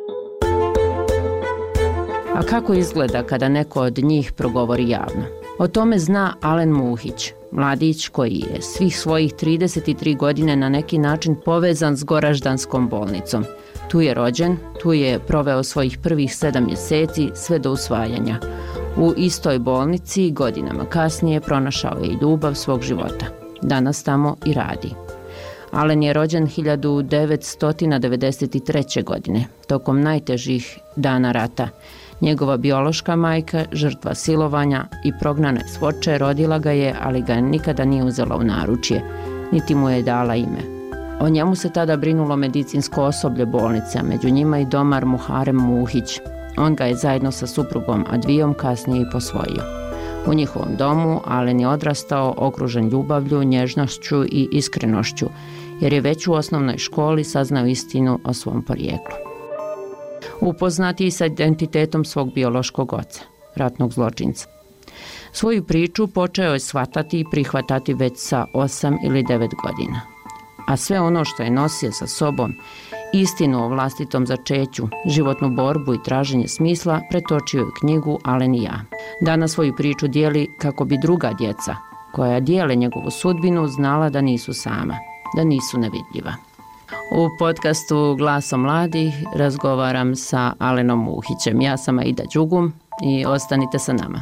A kako izgleda kada neko od njih progovori javno? O tome zna Alen Muhić, mladić koji je svih svojih trideset tri godine na neki način povezan s Goraždanskom bolnicom. Tu je rođen, tu je proveo svojih prvih sedam mjeseci sve do usvajanja. U istoj bolnici godinama kasnije pronašao je i ljubav svog života. Danas tamo i radi. Alen je rođen hiljadu devetsto devedeset treće. godine, tokom najtežih dana rata. Njegova biološka majka, žrtva silovanja i prognana iz Foče, rodila ga je, ali ga nikada nije uzela u naručje, niti mu je dala ime. O njemu se tada brinulo medicinsko osoblje bolnice, a među njima i domar Muharem Muhić. On ga je zajedno sa suprugom Advijom kasnije i posvojio. U njihovom domu Alen je odrastao okružen ljubavlju, nježnošću i iskrenošću, jer je već u osnovnoj školi saznao istinu o svom porijeklu. Upoznati sa identitetom svog biološkog oca, ratnog zločinca. Svoju priču počeo je shvatati i prihvatati već sa osam ili devet godina. A sve ono što je nosio sa sobom, istinu o vlastitom začeću, životnu borbu i traženje smisla, pretočio je u knjigu Alen i ja. Danas svoju priču dijeli kako bi druga djeca, koja dijele njegovu sudbinu, znala da nisu sama, da nisu nevidljiva. U podcastu Glasom mladih razgovaram sa Alenom Muhićem. Ja sam Aida Đugum i ostanite sa nama.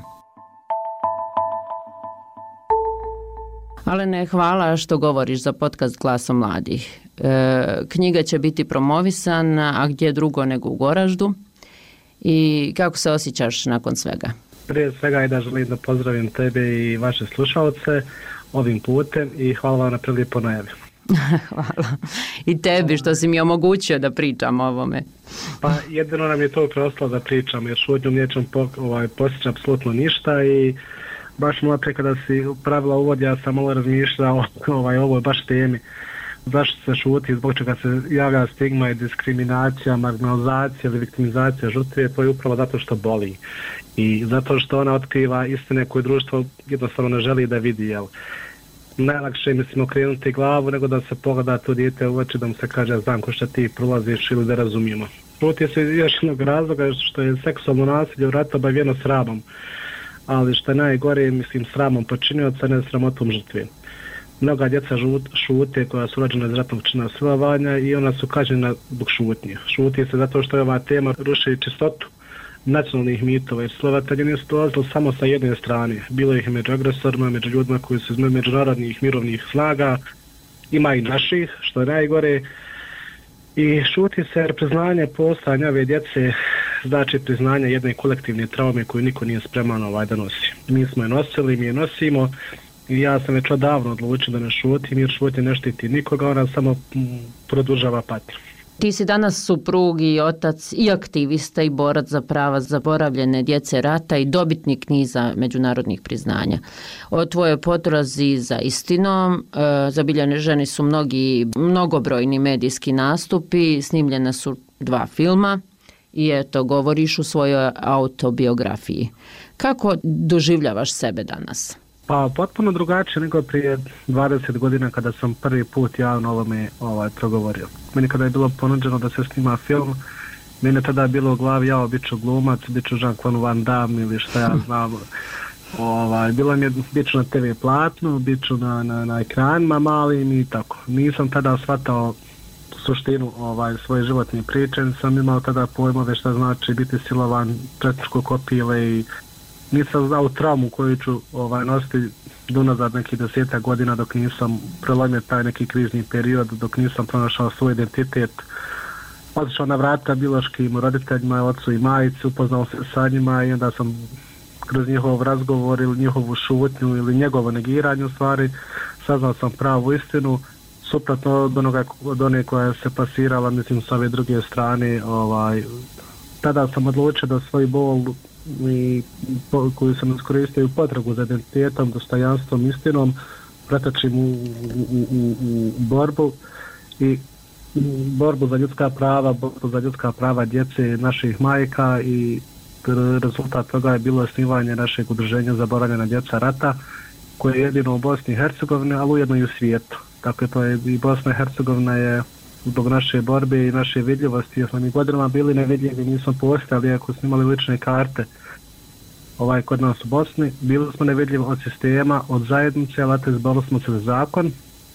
Alene, hvala što govoriš za podcast Glasom mladih. E, knjiga će biti promovisana, a gdje drugo nego u Goraždu. I kako se osjećaš nakon svega? Prije svega je da želim da pozdravim tebe i vaše slušalce ovim putem i hvala vam na prilijepo najavi. Hvala. I tebi što si mi omogućio da pričam o ovome. Pa jedino nam je to preostalo da pričam, jer šutnjom nećem po, ovaj, posjeći apsolutno ništa i baš malo pre kada si pravila uvod, ja sam malo razmišljao ovaj, o ovoj baš temi. Zašto se šuti, zbog čega se javlja stigma i diskriminacija, marginalizacija ili viktimizacija žrtve, to je upravo zato što boli. I zato što ona otkriva istine koje društvo jednostavno ne želi da vidi, jel? Najlakše je, mislim, okrenuti glavu nego da se pogleda to dijete u oči, da mu se kaže znam ko što ti prolaziš ili da razumijemo. Šuti se još jednog razloga što je seksualno nasilje u ratu obavijeno sramom, ali što je najgore, mislim, sramom počinioca, ne sramotom žrtve. Mnoga djeca šute koja su rođena iz ratnog čina silovanja i ona su kažnjena zbog šutnje. Šuti se zato što je ova tema ruši čistotu nacionalnih mitova, jer silovatelji nisu dolazili samo sa jedne strane. Bilo ih među agresorima, među ljudima koji su iz međunarodnih mirovnih snaga, ima i naših, što je najgore. I šuti se jer priznanje postojanja ove djece znači priznanje jedne kolektivne traume koju niko nije spreman ovaj da nosi. Mi smo je nosili, mi je nosimo i ja sam već odavno odlučio da ne šutim jer šutnje ne štiti nikoga, ona samo produžava patnju. Ti si danas suprug i otac i aktivista i borac za prava zaboravljene djece rata i dobitnik niza međunarodnih priznanja. O tvojoj potrazi za istinom e, zabilježeni su mnogi, mnogobrojni medijski nastupi, snimljene su dva filma i eto, govoriš u svojoj autobiografiji. Kako doživljavaš sebe danas? Pa potpuno drugačije nego prije dvadeset godina kada sam prvi put javno ovome ovaj, progovorio. Meni kada je bilo ponuđeno da se snima film, meni je tada bilo u glavi, ja bit ću glumac, bit ću Jean-Claude Van Damme ili šta ja znam. Ovaj, bilo mi je bit ću na te ve platnu, bit ću na, na, na ekranima malim i tako. Nisam tada shvatao suštinu ovaj, svoje životne priče, sam imao tada pojmove šta znači biti silovan, četničko kopile i nisam znao traumu koju ću ovaj, nositi do nazad nekih desetak godina dok nisam prelomio taj neki krizni period, dok nisam pronašao svoj identitet. Otišao na vrata biološkim roditeljima, ocu i majici, upoznao se sa njima i onda sam kroz njihov razgovor ili njihovu šutnju ili njegovo negiranje u stvari saznao sam pravu istinu, suprotno od onoga od one koja se pasirala, mislim, sa ove druge strane. Ovaj, tada sam odlučio da svoj bol i koju sam iskoristio u potragu za identitetom, dostojanstvom, istinom, pretočim u, u, u, u borbu i borbu za ljudska prava, borbu za ljudska prava djece naših majka i rezultat toga je bilo osnivanje našeg udruženja Zaboravljena djeca rata, koje je jedino u Bosni i Hercegovini, ali ujedno i u svijetu. Dakle, to je i Bosna i Hercegovina je zbog naše borbe i naše vidljivosti, jer smo mi godinama bili nevidljivi, nismo postali, iako smo imali lične karte ovaj, kod nas u Bosni, bili smo nevidljivi od sistema, od zajednice, ali izborili smo se za zakon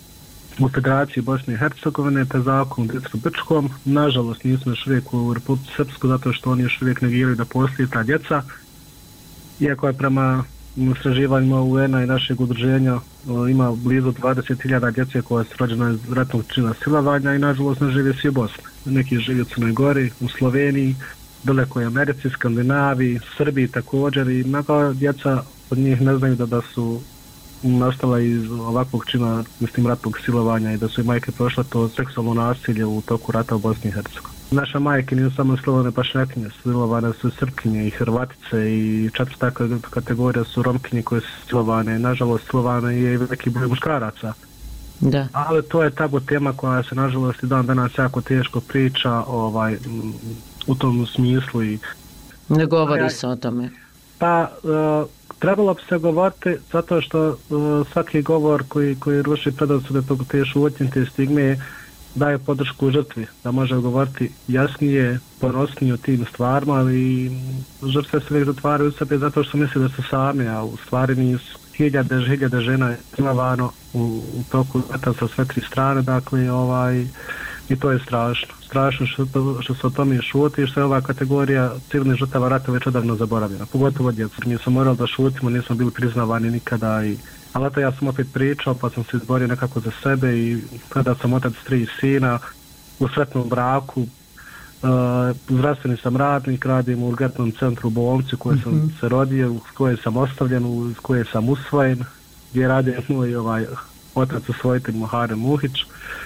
u Federaciji Bosne i Hercegovine, te zakon u Distru Brčkom. Nažalost, nismo još uvijek u Republici Srpsku, zato što oni još uvijek negiraju da postoji ta djeca, iako je prema istraživanjima U N-a i našeg udruženja ima blizu dvadeset hiljada djece koja su rođena iz ratnog čina silovanja i nažalost ne žive svi u Bosni. Neki žive u Crnoj Gori, u Sloveniji, daleko je Americi, Skandinaviji, Srbiji također i mnoga djeca od njih ne znaju da, da su nastala iz ovakvog čina, mislim, ratnog silovanja i da su i majke prošle to seksualno nasilje u toku rata u Bosni i Hercegovini. Naše majke nisu samo silovane Bošnjakinje, silovane su Srpkinje i Hrvatice i četvrta kategorija su Romkinje koje su silovane. Nažalost, silovane je i veliki broj muškaraca. Da. Ali to je tabu tema koja se nažalost i dan danas jako teško priča ovaj, u tom smislu. I ne govori se o tome. Pa, uh, trebalo bi se govoriti zato što uh, svaki govor koji, koji ruši predrasude tog te šutnje, te stigme, daje podršku žrtvi, da može govoriti jasnije, ponosnije o tim stvarima, ali žrtve se uvijek zatvaraju u sebe zato što misle da su sami, a u stvari nisu. Hiljade, hiljade žena je silovano u, u toku rata sa sve tri strane, dakle, ovaj, i to je strašno. Strašno što, što se o tome šuti i što je ova kategorija civilnih žrtava rata već odavno zaboravljena, pogotovo djeca. Mi smo morali da šutimo, nismo bili priznavani nikada, i, ali to ja sam opet pričao, pa sam se izborio nekako za sebe i kada sam otac tri sina u sretnom braku, uh, zdravstveni sam radnik, radim u urgentnom centru u bolnici u kojoj sam mm-hmm. se rodio, u kojoj sam ostavljen, u kojoj sam usvojen, gdje radi moj ovaj, otac usvojitelj Muharem Muhić.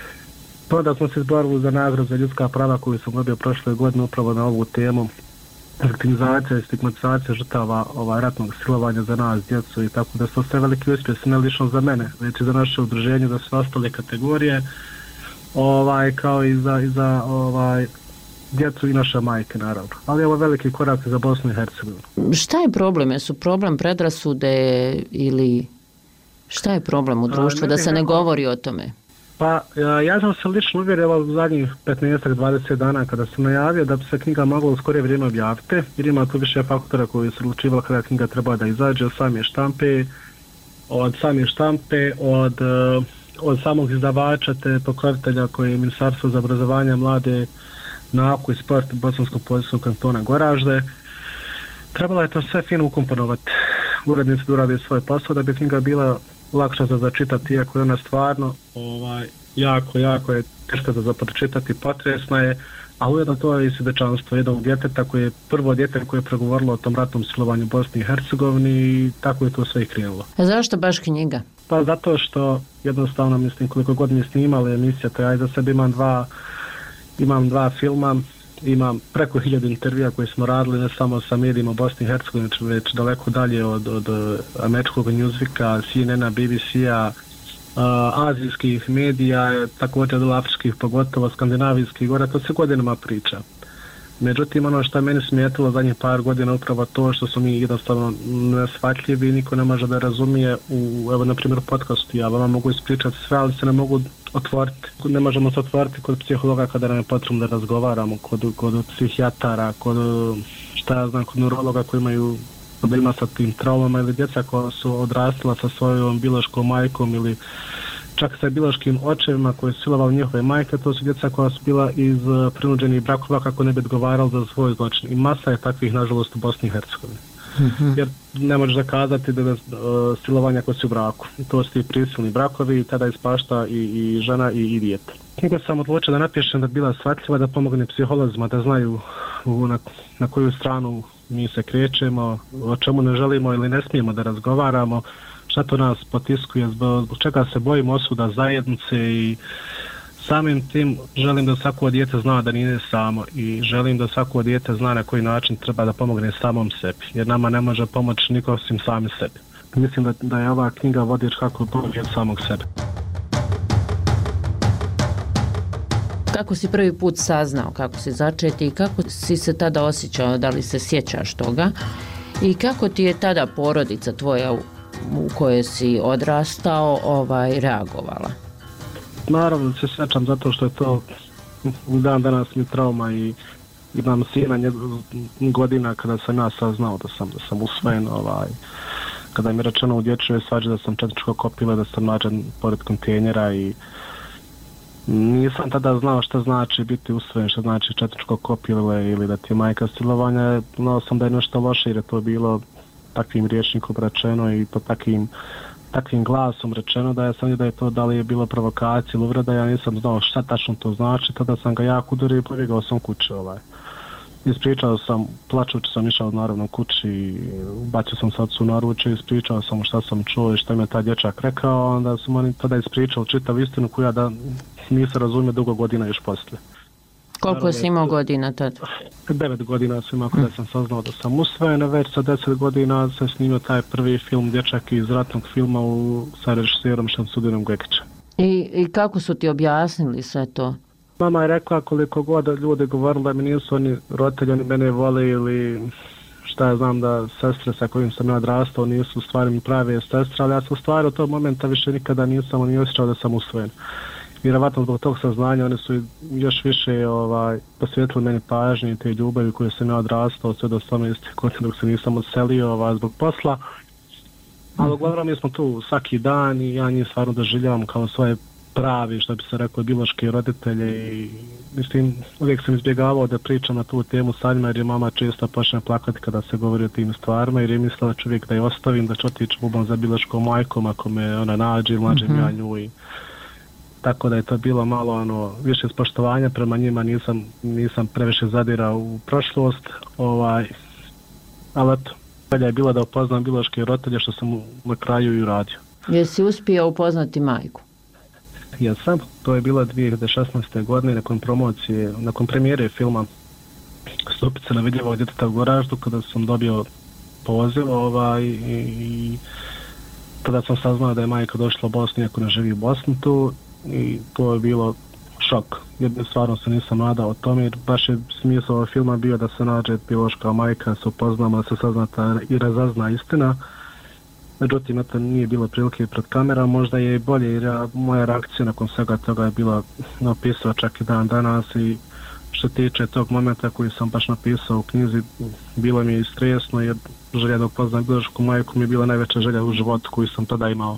Onda smo se izborili za nagradu za ljudska prava koju sam dobio prošle godine upravo na ovu temu. Viktimizacija i stigmatizacija žrtava ovaj, ratnog silovanja za nas, djecu i tako da su sve veliki uspjesi, ne lično za mene, već i za naše udruženje, da su ostale kategorije, ovaj, kao i za, i za ovaj, djecu i naše majke, naravno. Ali ovo je veliki korak za Bosnu i Hercegovinu. Šta je problem? Jesu problem predrasude ili šta je problem u društvu, da se ne govori o tome? Pa, ja sam se lično uvjerio u zadnjih petnaest do dvadeset dana kada sam najavio da bi se knjiga mogla u skorije vrijeme objaviti, jer ima tu više faktora koji su odlučivali kada knjiga treba da izađe, od same štampe, od same štampe, od, od samog izdavača te pokrovitelja koji je Ministarstvo za obrazovanje, mlade, nauku i sport Bosanskog područnog kantona Goražde. Trebalo je to sve fino ukomponovati. Urednici da urade svoj posao da bi knjiga bila lakša za začitati, iako je ona stvarno ovaj, jako, jako je teška za pročitati, potresna je, a ujedno to je i svjedočanstvo jednog djeteta koje je prvo dijete koje je pregovorilo o tom ratnom silovanju Bosni i Hercegovini i tako je to sve i krenulo. A zašto baš knjiga? Pa zato što jednostavno, mislim, koliko god mi snimali emisija, to ja za sebe imam dva, imam dva filma, imam preko hiljadu intervjua koje smo radili ne samo sa medijima Bosni i Hercegovine, već daleko dalje od, od američkog Newsweeka, C N N-a, B B C-a, uh, azijskih medija, također od afričkih, pogotovo skandinavijskih, gore, to se godinama priča. Međutim, ono što je meni smetilo zadnjih par godina upravo to što su mi jednostavno neshvatljivi i niko ne može da razumije u, evo, na primjer, podcastu. Ja vama mogu ispričati sve, ali se ne mogu otvoriti. Ne možemo se otvoriti kod psihologa kada nam je potrebno da razgovaramo, kod, kod psihijatara, kod, šta ja znam, kod neurologa koji imaju problema sa tim traumama ili djeca koja su odrastila sa svojom biološkom majkom ili čak sa biološkim očevima koji su silovali njihove majke, to su djeca koja su bila iz prinuđenih brakova kako ne bi odgovarali za svoj zločin. I masa je takvih, nažalost, u Bosni i Hercegovini. Mm-hmm. Jer ne možeš da kazati da je uh, silovanja koji su u braku. To su ti prisilni brakovi i tada ispašta i, i žena i, i dijete. Knjigu sam odlučio da napišem da bi bila shvatljiva, da pomogne psiholozima da znaju u, na, na koju stranu mi se krećemo, o čemu ne želimo ili ne smijemo da razgovaramo, šta to nas potiskuje, zbog, zbog čega se bojimo osuda zajednice i samim tim želim da svako dijete zna da nije samo i želim da svako dijete zna na koji način treba da pomogne samom sebi, jer nama ne može pomoći niko osim sami sebi. Mislim da, da je ova knjiga vodič kako pomoći od samog sebe. Kako si prvi put saznao kako si začeti i kako si se tada osjećao, da li se sjećaš toga i kako ti je tada porodica tvoja u kojoj si odrastao ovaj, reagovala? Naravno se sjećam zato što je to dan danas mi trauma i imam sina godina kada sam ja saznao da sam, da sam usvojen, ovaj, kada mi je rečeno u dječjoj svađi da sam četničko kopila, da sam nađen pored kontejnera i nisam tada znao šta znači biti usvojen, šta znači četničko kopile ili da ti je majka silovanja. Znao sam da je nešto loše jer je to bilo takvim rječnikom rečeno i pod takvim, takvim glasom rečeno da ja sam da je to da li je bilo provokacija ili uvreda, ja nisam znao šta tačno to znači, tada sam ga jako udario i pobjegao sam kuće. Ovaj. Ispričao sam, plačući sam išao naravno kući i bacio sam se ocu na ruče, ispričao sam šta sam čuo i šta mi je taj dječak rekao, onda sam oni tada ispričao čitav istinu koju ja da nisam razumio dugo godina još poslije. Koliko si imao godina tada? Devet godina sam imao kada sam saznao da sam usvojen, već sa deset godina sam snimio taj prvi film Dječak iz ratnog filma u, sa režiserom Šamsudinom Gekićem. I, I kako su ti objasnili sve to? Mama je rekla koliko god ljudi govorili da mi nisu oni roditelji, oni mene vole ili šta ja znam da sestre sa kojim sam ja odrastao nisu u stvari mi prave sestre, ali ja sam u stvari od tog momenta više nikada nisam ni osjećao da sam usvojen. Vjerovatno zbog tog saznanja oni su još više ovaj, posvetili meni pažnje i te ljubavi koje sam ja odrastao sve do osamnaeste godine dok se nisam odselio ovaj, zbog posla. Ali uglavnom mi smo tu svaki dan i ja njih stvarno doživljavam kao svoje pravi, što bi se rekao, biološke roditelje i mislim, uvijek sam izbjegavao da pričam na tu temu sa njima jer je mama često počne plakati kada se govori o tim stvarima jer je mislila čovjek da je ostavim, da ću otići bubam za biološkom majkom ako me ona nađe ili nađem mm-hmm. ja nju i tako da je to bilo malo ono, više spoštovanja prema njima, nisam, nisam previše zadirao u prošlost, ovaj, ali eto, bolje je bilo da upoznam biološke roditelje što sam na kraju i uradio. Jesi uspio upoznati majku? Jesam, to je bilo dvije hiljade šesnaeste. godine nakon promocije, nakon premijere filma Stupice na vidljivog djeteta u Goraždu kada sam dobio poziv ovaj, i, i tada sam saznao da je majka došla u Bosnu iako ne živi u Bosni tu i to je bilo šok. Jedne stvarno se nisam nadao o tome jer baš je smisao ovog filma bio da se nađe biološka majka, se upoznamo, da se saznata i razazna istina. Međutim, eto nije bilo prilike pred kamerom, možda je i bolje jer ja, moja reakcija nakon svega toga je bila napisao čak i dan danas i što tiče tog momenta koji sam baš napisao u knjizi, bilo mi je stresno jer želja da upoznam biološku majku mi je bila najveća želja u životu koju sam tada imao.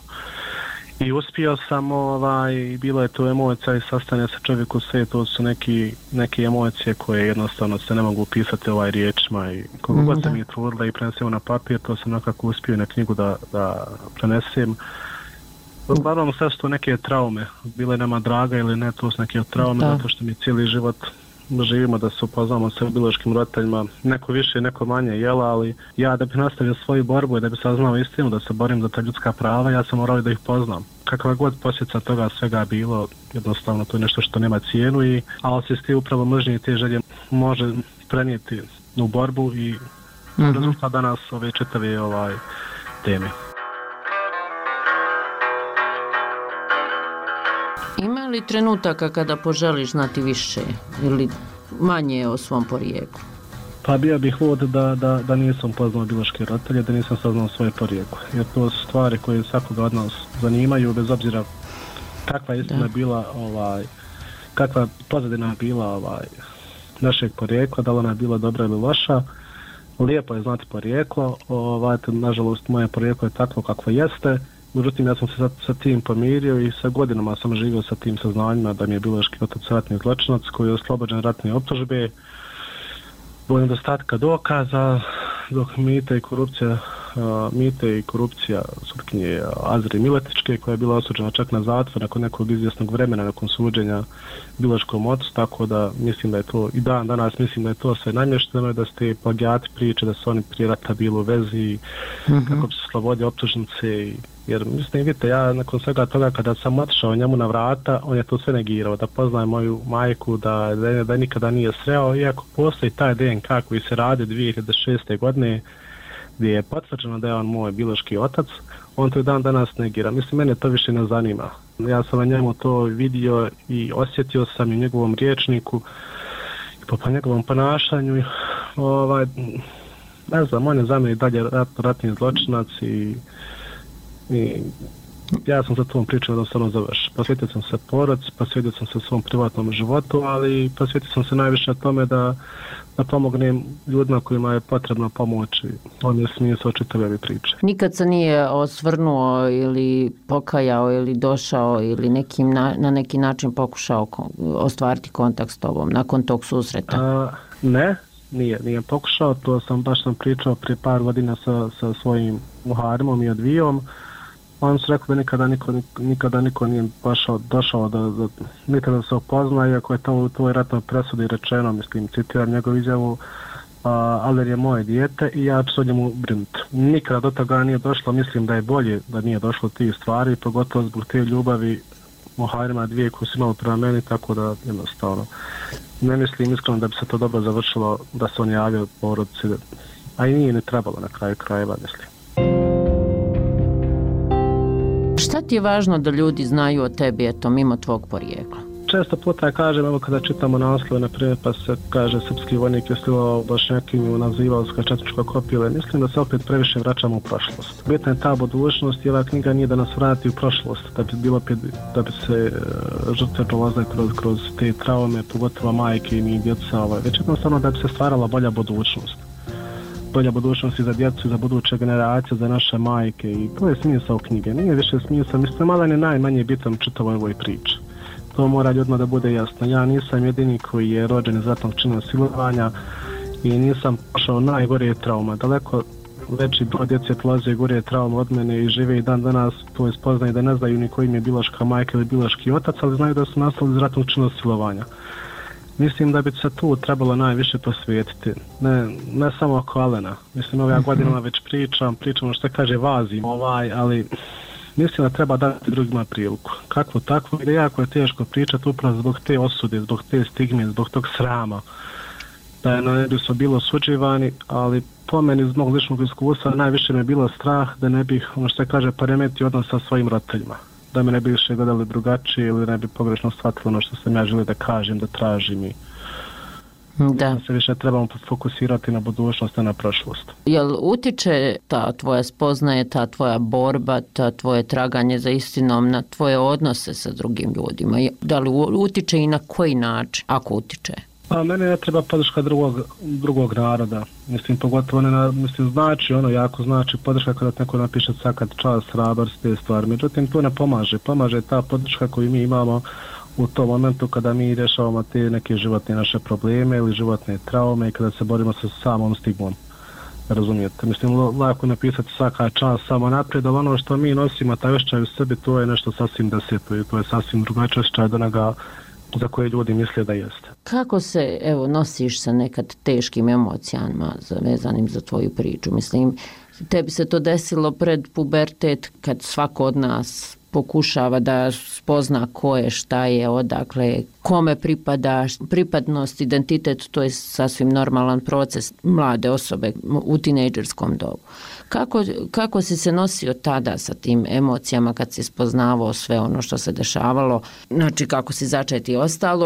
I uspio sam, ovaj, bilo je to emocija i sastanje sa čovjeku sve, to su neki, neke emocije koje jednostavno se ne mogu upisati ovaj riječima i koliko god se mi je trudila i prenesemo na papir, to sam nekako uspio na knjigu da, da prenesem. Uglavnom sve su to neke traume, bile nama draga ili ne, to su neke traume, da. Zato što mi cijeli život živimo da se upoznamo sa biološkim roditeljima, neko više, neko manje jela, ali ja da bih nastavio svoju borbu i da bih saznao istinu, da se borim za ta ljudska prava, ja sam morao da ih poznam. Kakva god posljedica toga svega bilo, jednostavno to je nešto što nema cijenu, i, ali se s ti upravo mržnje i te želje može prenijeti u borbu i mm-hmm. rezultat danas ove čitave ovaj, teme. Ima li trenutaka kada poželiš znati više ili manje o svom porijeklu? Pa bio bih lud da, da, da nisam poznao biološke roditelje, da nisam saznao svoje porijeklo. Jer to su stvari koje svakoga od nas zanimaju, bez obzira kakva istina bila, ovaj, kakva pozadina bila ovaj, našeg porijekla, da li ona je bila dobra ili loša. Lijepo je znati porijeklo, ovaj, nažalost moje porijeklo je takvo kakvo jeste, međutim ja sam se sa, sa tim pomirio i sa godinama sam živio sa tim saznanjima da mi je biološki otac ratni zločinac koji je oslobođen ratne optužbe, zbog nedostatka dokaza, dok mite i korupcija, uh, mite i korupcija sutkinje Azri Miletičke, koja je bila osuđena čak na zatvor nakon nekog izvjesnog vremena nakon suđenja biološkom ocu, tako da mislim da je to, i dan danas mislim da je to sve namješteno, da ste plagijati priče, da su oni prije rata bili u vezi, mm-hmm. kako bi se slobodi optužnice, jer mislim, vidite, ja nakon svega toga kada sam otišao njemu na vrata, on je to sve negirao, da poznaje moju majku, da, da, da nikada nije sreo, iako postoji taj D N K koji se radi dvije hiljade šeste. godine, gdje je potvrđeno da je on moj biološki otac, on to i dan danas negira. Mislim, mene to više ne zanima. Ja sam na njemu to vidio i osjetio sam i njegovom riječniku, i po, po njegovom ponašanju. Ovaj, ne znam, on je za mene dalje rat, ratni zločinac i I ja sam za tom pričao da se ono završi. Posvetio sam se porodici, posvetio sam se svom privatnom životu, ali posvetio sam se najviše na tome da, da pomognem ljudima kojima je potrebna pomoć. On je smisao čitave ove priče. Nikad se nije osvrnuo ili pokajao ili došao ili nekim na, na neki način pokušao ostvariti kontakt s tobom nakon tog susreta? A, ne, nije, nije pokušao. To sam baš sam pričao prije par godina sa, sa svojim Muharimom i Advijom. On su rekao da nikada niko, nikada niko nije došao, došao da, da nikada da se upozna, iako je to u tvoj ratnoj presudi rečeno, mislim, citiram njegovu izjavu, Aler je moje dijete i ja ću o njemu brinuti. Nikada do toga nije došlo, mislim da je bolje da nije došlo tih stvari, pogotovo zbog te ljubavi Muharima dvije koje su imali prema meni, tako da jednostavno ne mislim iskreno da bi se to dobro završilo da se on javio porodici, a i nije ne trebalo na kraju krajeva, mislim. Šta ti je važno da ljudi znaju o tebi, eto, mimo tvog porijekla? Često puta ja kažem, evo kada čitamo naslove, na primjer, pa se kaže srpski vojnik je stivao Bošnjakinju, nazivao se četničko kopile, mislim da se opet previše vraćamo u prošlost. Bitna je ta budućnost i ova knjiga nije da nas vrati u prošlost, da bi, bilo, da bi se žrtve prolazile kroz, kroz te traume, pogotovo majke i djeca, ovaj, već jednostavno da bi se stvarala bolja budućnost. Bolja budućnost i za djecu, za buduće generacije, za naše majke i to je smisao knjige. Nije više smisao, mislim, malo je najmanje bitan čitavoj ovoj priči. To mora ljudima da bude jasno. Ja nisam jedini koji je rođen iz ratnog čina silovanja i nisam pošao najgore trauma. Daleko veći broj djece prolaze gore trauma od mene i žive i dan danas to je spoznaju da ne znaju ni koji im je biološka majka ili biološki otac, ali znaju da su nastali iz ratnog čina silovanja. Mislim da bi se tu trebalo najviše posvetiti, ne, ne samo oko Alena. Mislim, ove mm-hmm. godinama već pričam, pričam što kaže vazim, ovaj, ali mislim da treba dati drugima priliku. Kakvo takvo, jer jako je teško pričati upravo zbog te osude, zbog te stigme, zbog tog srama. Da je na nebi su bilo suđivani, ali po meni iz mog ličnog iskustva najviše mi je bilo strah da ne bih, ono što kaže, poremetio odnos sa svojim roditeljima. Da me ne bi više gledali drugačije ili ne bi pogrešno shvatili ono što sam ja želio da kažem, da tražim i da se više trebamo fokusirati na budućnost, a na prošlost. Jel utiče ta tvoja spoznaje, ta tvoja borba, ta tvoje traganje za istinom na tvoje odnose sa drugim ljudima? Da li utiče i na koji način, ako utiče? Pa mene ne treba podrška drugog, drugog naroda. Mislim, pogotovo ne na, mislim, znači, ono jako znači podrška kada neko napiše svaka čast, hrabrost, te stvari. Međutim, to ne pomaže. Pomaže ta podrška koju mi imamo u tom momentu kada mi rješavamo te neke životne naše probleme ili životne traume i kada se borimo sa samom stigmom. Razumijete? Mislim, lako napisati svaka čast samo naprijed, ali ono što mi nosimo, taj osjećaj u sebi, to je nešto sasvim deseto i to je sasvim drugačiji osjećaj od onoga za koje ljudi misle da jeste. Kako se, evo, nosiš sa nekad teškim emocijama vezanim za tvoju priču? Mislim, tebi se to desilo pred pubertet kad svako od nas pokušava da spozna ko je, šta je, odakle, kome pripada, pripadnost, identitet, to je sasvim normalan proces mlade osobe u tinejdžerskom dobu. Kako, kako si se nosio tada sa tim emocijama kad si spoznavao sve ono što se dešavalo, znači kako si začeti i ostalo,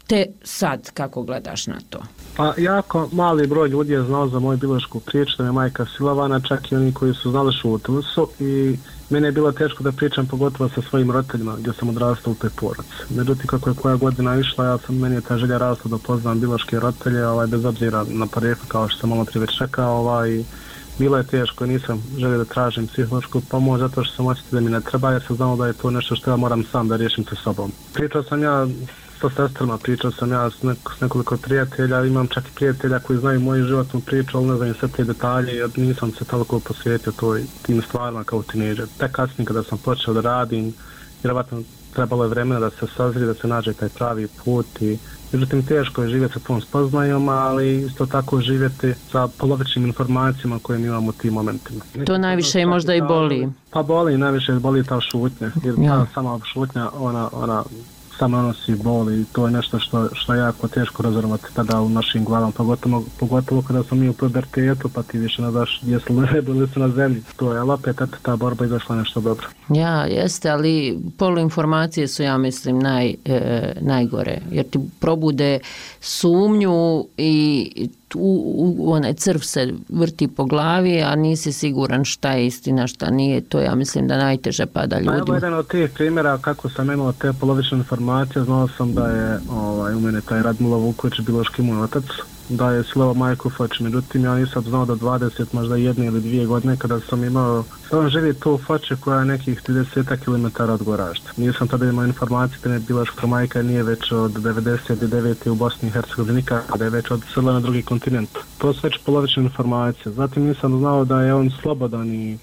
Te sad, kako gledaš na to? Pa jako mali broj ljudi je znao za moju biološku priču, da mi je majka silovana, čak i oni koji su znali šutili su i mene je bilo teško da pričam pogotovo sa svojim roditeljima gdje sam odrastao u toj porodici. Međutim, kako je koja godina išla, ja sam, meni je ta želja rasla da poznam biološke roditelje, ovaj, bez obzira na porijeklo, kao što sam malo prije već rekao, ovaj, bilo je teško, nisam želio da tražim psihološku pomoć zato što sam osjetio da mi ne treba, jer sam znao da je to nešto što ja moram sam da riješim sa sobom. Pričao sam ja sa sestrama, pričao sam ja s, neko, s nekoliko prijatelja, imam čak i prijatelja koji znaju moju životnu priču, ali ne znam sve te detalje, jer nisam se toliko posvetio toj, tim stvarima kao tineđer. Tek kasnije kada sam počeo da radim, vjerovatno trebalo je vremena da se sazri, da se nađe taj pravi put i međutim teško je živjeti sa tom spoznajom, ali isto tako živjeti sa polovičnim informacijama koje mi imamo u tim momentima. To najviše je možda i boli. Pa boli, najviše boli ta šutnja, jer ta sama šutnja, ona, ona samo nosi bol i to je nešto što, što je jako teško razorvati tada u našim glavama, pogotovo, pogotovo kada smo mi u pubertetu, pa ti više ne znaš gdje su nebo ili su na zemlji. To je, ali opet ta borba izašla nešto dobro. Ja, jeste, ali poluinformacije su, ja mislim, naj, e, najgore, jer ti probude sumnju i tu u, onaj crv se vrti po glavi, a nisi siguran šta je istina, šta nije. To ja mislim da najteže pada ljudima. Pa evo jedan od tih primjera kako sam imao te polovične informacije, znao sam da je ovaj, u mene taj Radmilo Vuković biološki moj otac, da je silovao majku Foč, međutim ja nisam znao da dvadeset, možda jedne ili dvije godine kada sam imao, sam živi tu u Foče koja je nekih trideset kilometara od Goražda. Nisam tada imao informacije da je biološka majka nije već od devedeset devete u Bosni i Hercegovini, kada je već odselila na drugi kontinent. To su već polovične informacije. Zatim nisam znao da je on slobodan i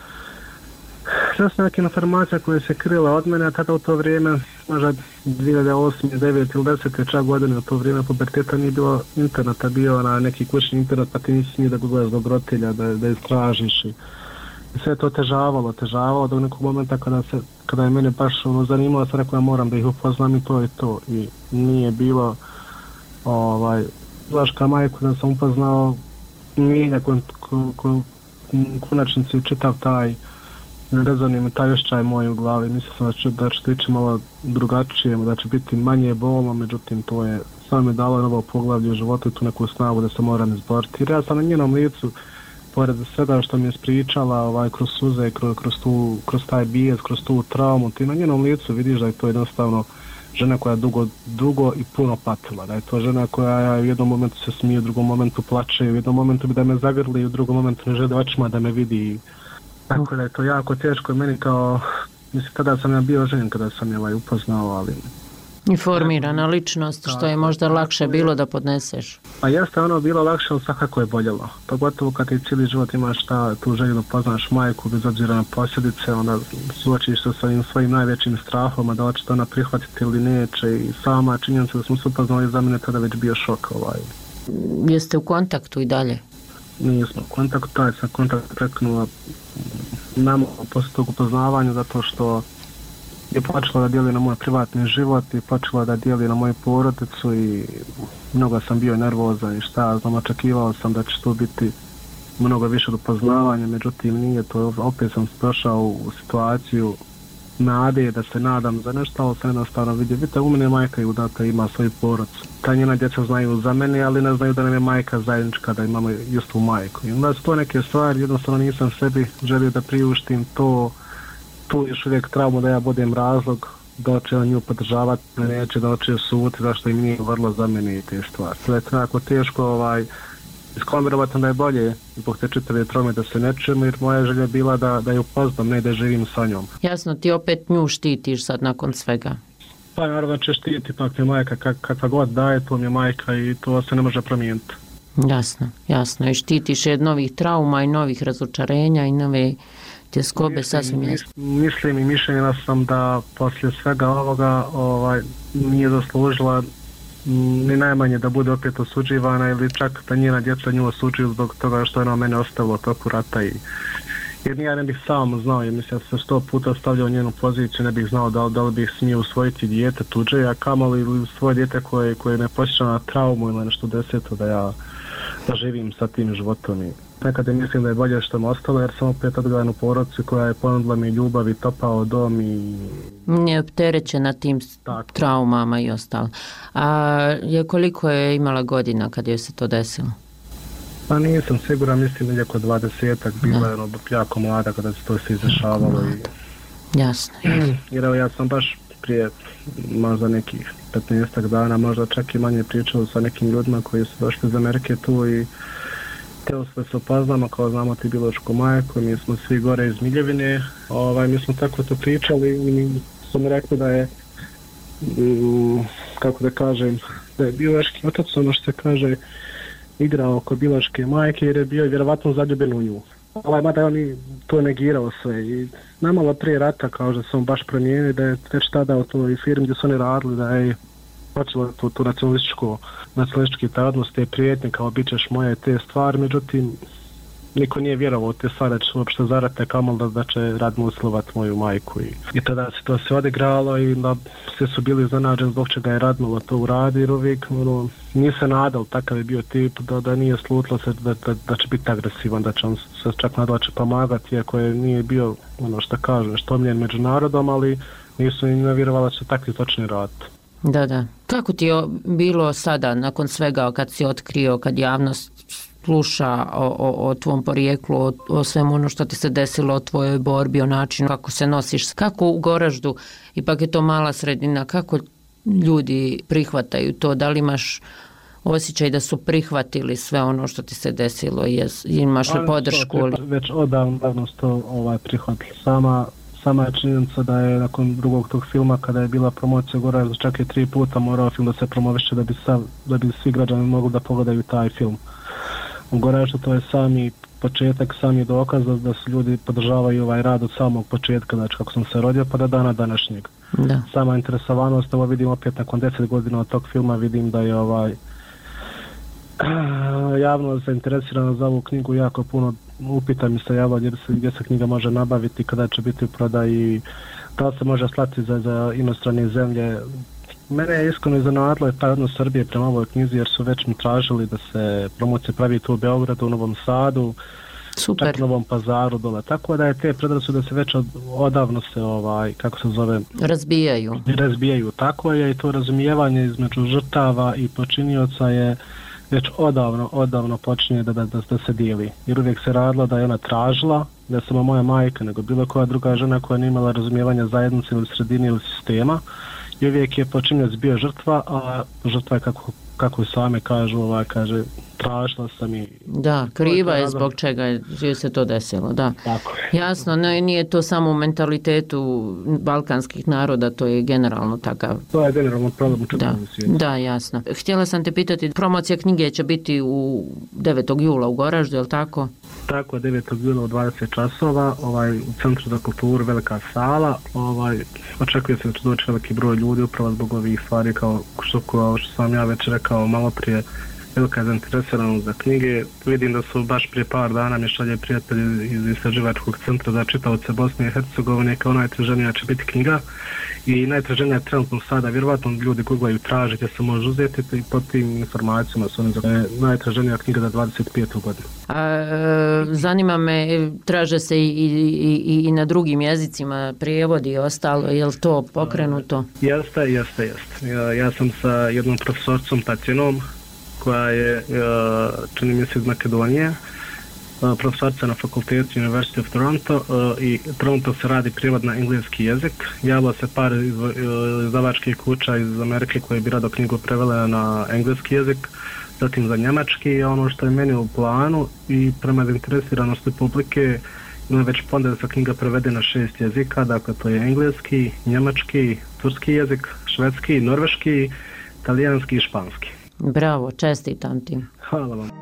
sve su neke informacije koje se krila od mene, a tada u to vrijeme, možda dvije hiljade osme, devete ili desete čak godine, u to vrijeme puberteta nije bilo interneta, bio na neki kućni internet, pa ti nisi smio da googlaš zbog roditelja, da, da istražiš i, i sve to težavalo, težavalo do nekog momenta kada, se, kada je mene baš ono, zanimalo, sam rekao ja moram da ih upoznam i to i to i nije bilo ovaj, Vlaška majku da sam upoznao, nije nakon konačnici čitav taj rezonio mi taj osjećaj moj u glavi, mislio sam da će, da će ići malo drugačije, da će biti manje bolno, međutim to je samo mi dalo novo poglavlje u životu i tu neku snagu da se moram izboriti. Jer ja sam na njenom licu, pored svega što mi je ispričala ovaj, kroz suze, kroz, kroz, tu, kroz taj bijes, kroz tu traumu, ti na njenom licu vidiš da je to jednostavno žena koja je dugo, dugo i puno patila, da je to žena koja u jednom momentu se smije, u drugom momentu plače, u jednom momentu bi da me zagrli, u drugom momentu ne želi očima da me vidi. Tako da je to jako teško meni kao, mislim, tada sam ja bio ženjen kada sam je ovaj upoznao, ali... Informirana ličnost, što je možda lakše bilo da podneseš. Pa jeste ono bilo lakše, ali svakako je boljelo. Pogotovo kad ti cijeli život imaš ta, tu želju da poznaš majku, bez obzira na posljedice, onda suočiš se svojim, svojim najvećim strahom, da hoće to ona prihvatiti ili neće i sama činjenica da smo se upoznali za mene tada već bio šok. Ovaj. Jeste u kontaktu i dalje? Nismo u kontaktu, taj sam kontakt preknula nam posle tog upoznavanja zato što je počela da dijeli na moj privatni život i počela da dijeli na moju porodicu i mnogo sam bio nervozan i šta, znam, očekivao sam da će to biti mnogo više do poznavanja, međutim nije to, opet sam došao u situaciju nade da se nadam za nešto, ali sam jednostavno vidio, vidite, u mene je majka i udata, ima svoju porodicu. Ta njena djeca znaju za mene, ali ne znaju da nam je majka zajednička, da imamo istu majku. I onda su to neke stvari, jednostavno nisam sebi želio da priuštim to, tu još uvijek traumu da ja budem razlog da će on nju podržavati, neće da će suti, zašto im nije vrlo za mene i te stvari. To je tako teško ovaj, iskomirovati da je bolje zbog te čitave traume da se ne čujemo, jer moja želja je bila da, da ju poznam, ne da živim sa njom. Jasno, ti opet nju štitiš sad nakon svega. Pa naravno će štiti, pak mi majka kak, kakva god daje, to mi je majka i to se ne može promijeniti. Jasno, jasno. I štitiš je novih trauma i novih razočarenja i nove tjeskobe, sasvim jasno. Mislim i mišljenja sam da poslije svega ovoga ovaj, nije zaslužila ni najmanje da bude opet osuđivana ili čak da njena djeca nju osuđuju zbog toga što je ona mene ostavila toku rata i jer ja ne bih sam znao, jer mislim da sam sto puta stavljao njenu poziciju, ne bih znao da, da li bih smio usvojiti dijete tuđe, a kamoli ili svoje dijete koje, koje ne posjeća na traumu ili nešto deseto da ja da živim sa tim životom i Nekada mislim da je bolje što mi ostalo, jer sam opet odgledan u porodici koja je ponudila mi ljubav i topao dom i... Nije opterećena tim tako. Traumama i ostalo. A je koliko je imala godina kad je se to desilo? Pa nisam siguran, mislim da je oko dvadesetak, bila je ono jako mlada kada se to se izdešavalo. I... Jasno. Jer evo ja sam baš prije možda nekih petnaestak dana, možda čak i manje pričao sa nekim ljudima koji su došli iz Amerike tu i htjeli smo se upoznamo, kao znamo ti biološku majku, mi smo svi gore iz Miljevine, ovaj, mi smo tako to pričali i mi su mi rekli da je, mm, kako da kažem, da je biološki otac, ono što se kaže, igrao oko biološke majke jer je bio vjerovatno zaljubljen u nju. Ovaj, mada je on to negirao sve i namalo prije rata, kao da sam baš promijenio, da je već tada u toj firmi gdje su oni radili, da je počelo tu, tu nacionalističku, nacionalistički odnos, te prijetnje kao bit ćeš moje, te stvari, međutim niko nije vjerovao u te stvari da će uopšte zarate kamol da, da će Radmil usilovat moju majku i, i tada se to se odigralo i da sve su bili zanađeni zbog čega je Radmil to uradio jer uvijek ono, nije se nadal, takav je bio tip da, da nije slutilo se da, da, da će biti agresivan, da će on se čak nadal će pomagati iako je nije bio ono što kažu, što omljen među narodom, ali nisu im vjerovali da će takvi zločini raditi. Da, da. Kako ti je bilo sada, nakon svega, kad si otkrio, kad javnost sluša o, o, o tvom porijeklu, o, o svemu ono što ti se desilo, o tvojoj borbi, o načinu kako se nosiš, kako u Goraždu, ipak je to mala sredina, kako ljudi prihvataju to, da li imaš osjećaj da su prihvatili sve ono što ti se desilo, jes, imaš li podršku? Ali već odavno su to ovaj, prihvatili. Sama Sama je činjenica da je nakon drugog tog filma, kada je bila promocija u Goraždu, čak je tri puta morao film da se promoviše da bi, sav, da bi svi građani mogli da pogledaju taj film. U Goraždu to je sami početak, sami dokaz da, da su ljudi podržavaju ovaj rad od samog početka, znači kako sam se rodio pa do dana današnjeg. Da. Sama interesovanost, ovo vidim opet nakon deset godina od tog filma, vidim da je ovaj javno zainteresirano za ovu knjigu, jako puno upita mi se javlja gdje se, gdje se knjiga može nabaviti, kada će biti u prodaji, da li se može slati za, za inostrane zemlje. Mene je iskreno iznenadilo taj odnos Srbije prema ovoj knjizi jer su već mi tražili da se promocija pravi tu u Beogradu, u Novom Sadu, super. Čak u Novom Pazaru dole. Tako da je te predrasude se već od, odavno se ovaj, kako se zove, razbijaju. Razbijaju. Tako je i to razumijevanje između žrtava i počinioca je već odavno, odavno počinje da, da, da, da se dijeli. Jer uvijek se radilo da je ona tražila, da je samo moja majka, nego bilo koja druga žena koja nije imala razumijevanja zajednice ili sredine ili sistema. I uvijek je počinjec bio žrtva, a žrtva je kako, kako same kažu, ovaj, kaže, tražila sam i... Da, kriva je zbog čega je se to desilo, da. Tako je. Jasno, ne, nije to samo u mentalitetu balkanskih naroda, to je generalno takav. To je generalno problem u čitavom svijetu. Da, jasno. Htjela sam te pitati, promocija knjige će biti u devetog jula u Goraždu, je li tako? Tako, devetog jula u dvadeset časova, ovaj, u Centru za kulturu, velika sala, ovaj, očekuje se da će doći veliki broj ljudi upravo zbog ovih stvari kao što, kao što sam ja već rekao malo prije, velika je zainteresiranost za knjige. Vidim da su baš prije par dana mi šalje prijatelji iz istraživačkog centra za čitaoce Bosne i Hercegovine kao najtraženija će biti knjiga i najtraženija je trenutno sada, vjerovatno ljudi googlaju traže gdje se može uzeti i pod tim informacijama su oni za najtraženija knjiga za dvadeset petu godinu. A, zanima me, traže se i, i, i, i na drugim jezicima prijevodi i ostalo, je li to pokrenuto? Jeste, jeste, jeste. Ja, ja sam sa jednom profesorcom Tatjanom koja je, čini mi se, iz Makedonije, profesorica na fakultetu University of Toronto i trenutno se radi prijevod na engleski jezik. Javilo se par izdavačkih kuća iz Amerike koje bi rado knjigu prevele na engleski jezik, zatim za njemački, a ono što je meni u planu i prema zainteresiranosti publike ima već ponda da se knjiga prevede na šest jezika, dakle to je engleski, njemački, turski jezik, švedski, norveški, talijanski i španski. Bravo, čestitam ti. Hvala vam.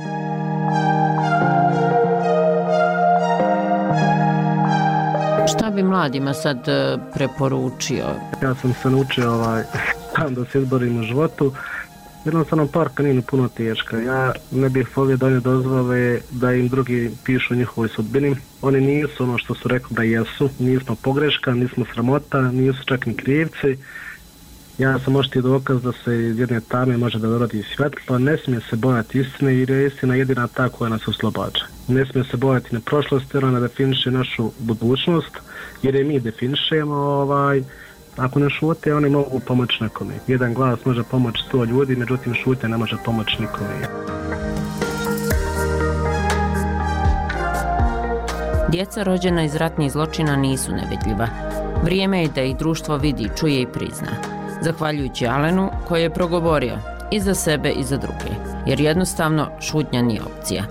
Šta bi mladima sad preporučio? Ja sam se naučio ovaj, da se izborim u životu. Jednostavno parka nije puno teška. Ja ne bih volio da oni dozvole da im drugi pišu o njihovoj sudbini. Oni nisu ono što su rekli da jesu. Nismo pogreška, nismo sramota, nisu čak ni krivci. Ja sam možda i dokaz da se iz jedne tame može da dorodi svjetlo, ne smije se bojati istine jer je istina jedina ta koja nas oslobađa. Ne smije se bojati na prošlost jer ona definiše našu budućnost, jer je mi definišemo, ovaj, ako ne šute, oni mogu pomoći nekome. Jedan glas može pomoći sto ljudi, međutim šutnja ne može pomoći nikome. Djeca rođena iz ratnih zločina nisu nevidljiva. Vrijeme je da ih društvo vidi, čuje i prizna. Zahvaljujući Alenu koji je progovorio i za sebe i za druge, jer jednostavno šutnja nije opcija.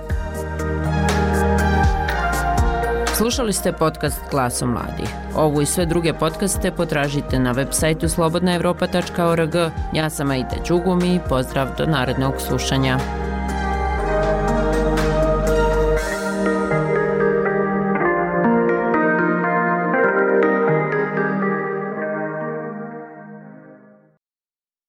Slušali ste podcast Glasom mladih. Ovu i sve druge podcaste potražite na web sajtu slobodna evropa tačka org. Ja sam Aida Ćugumi i pozdrav do narednog slušanja.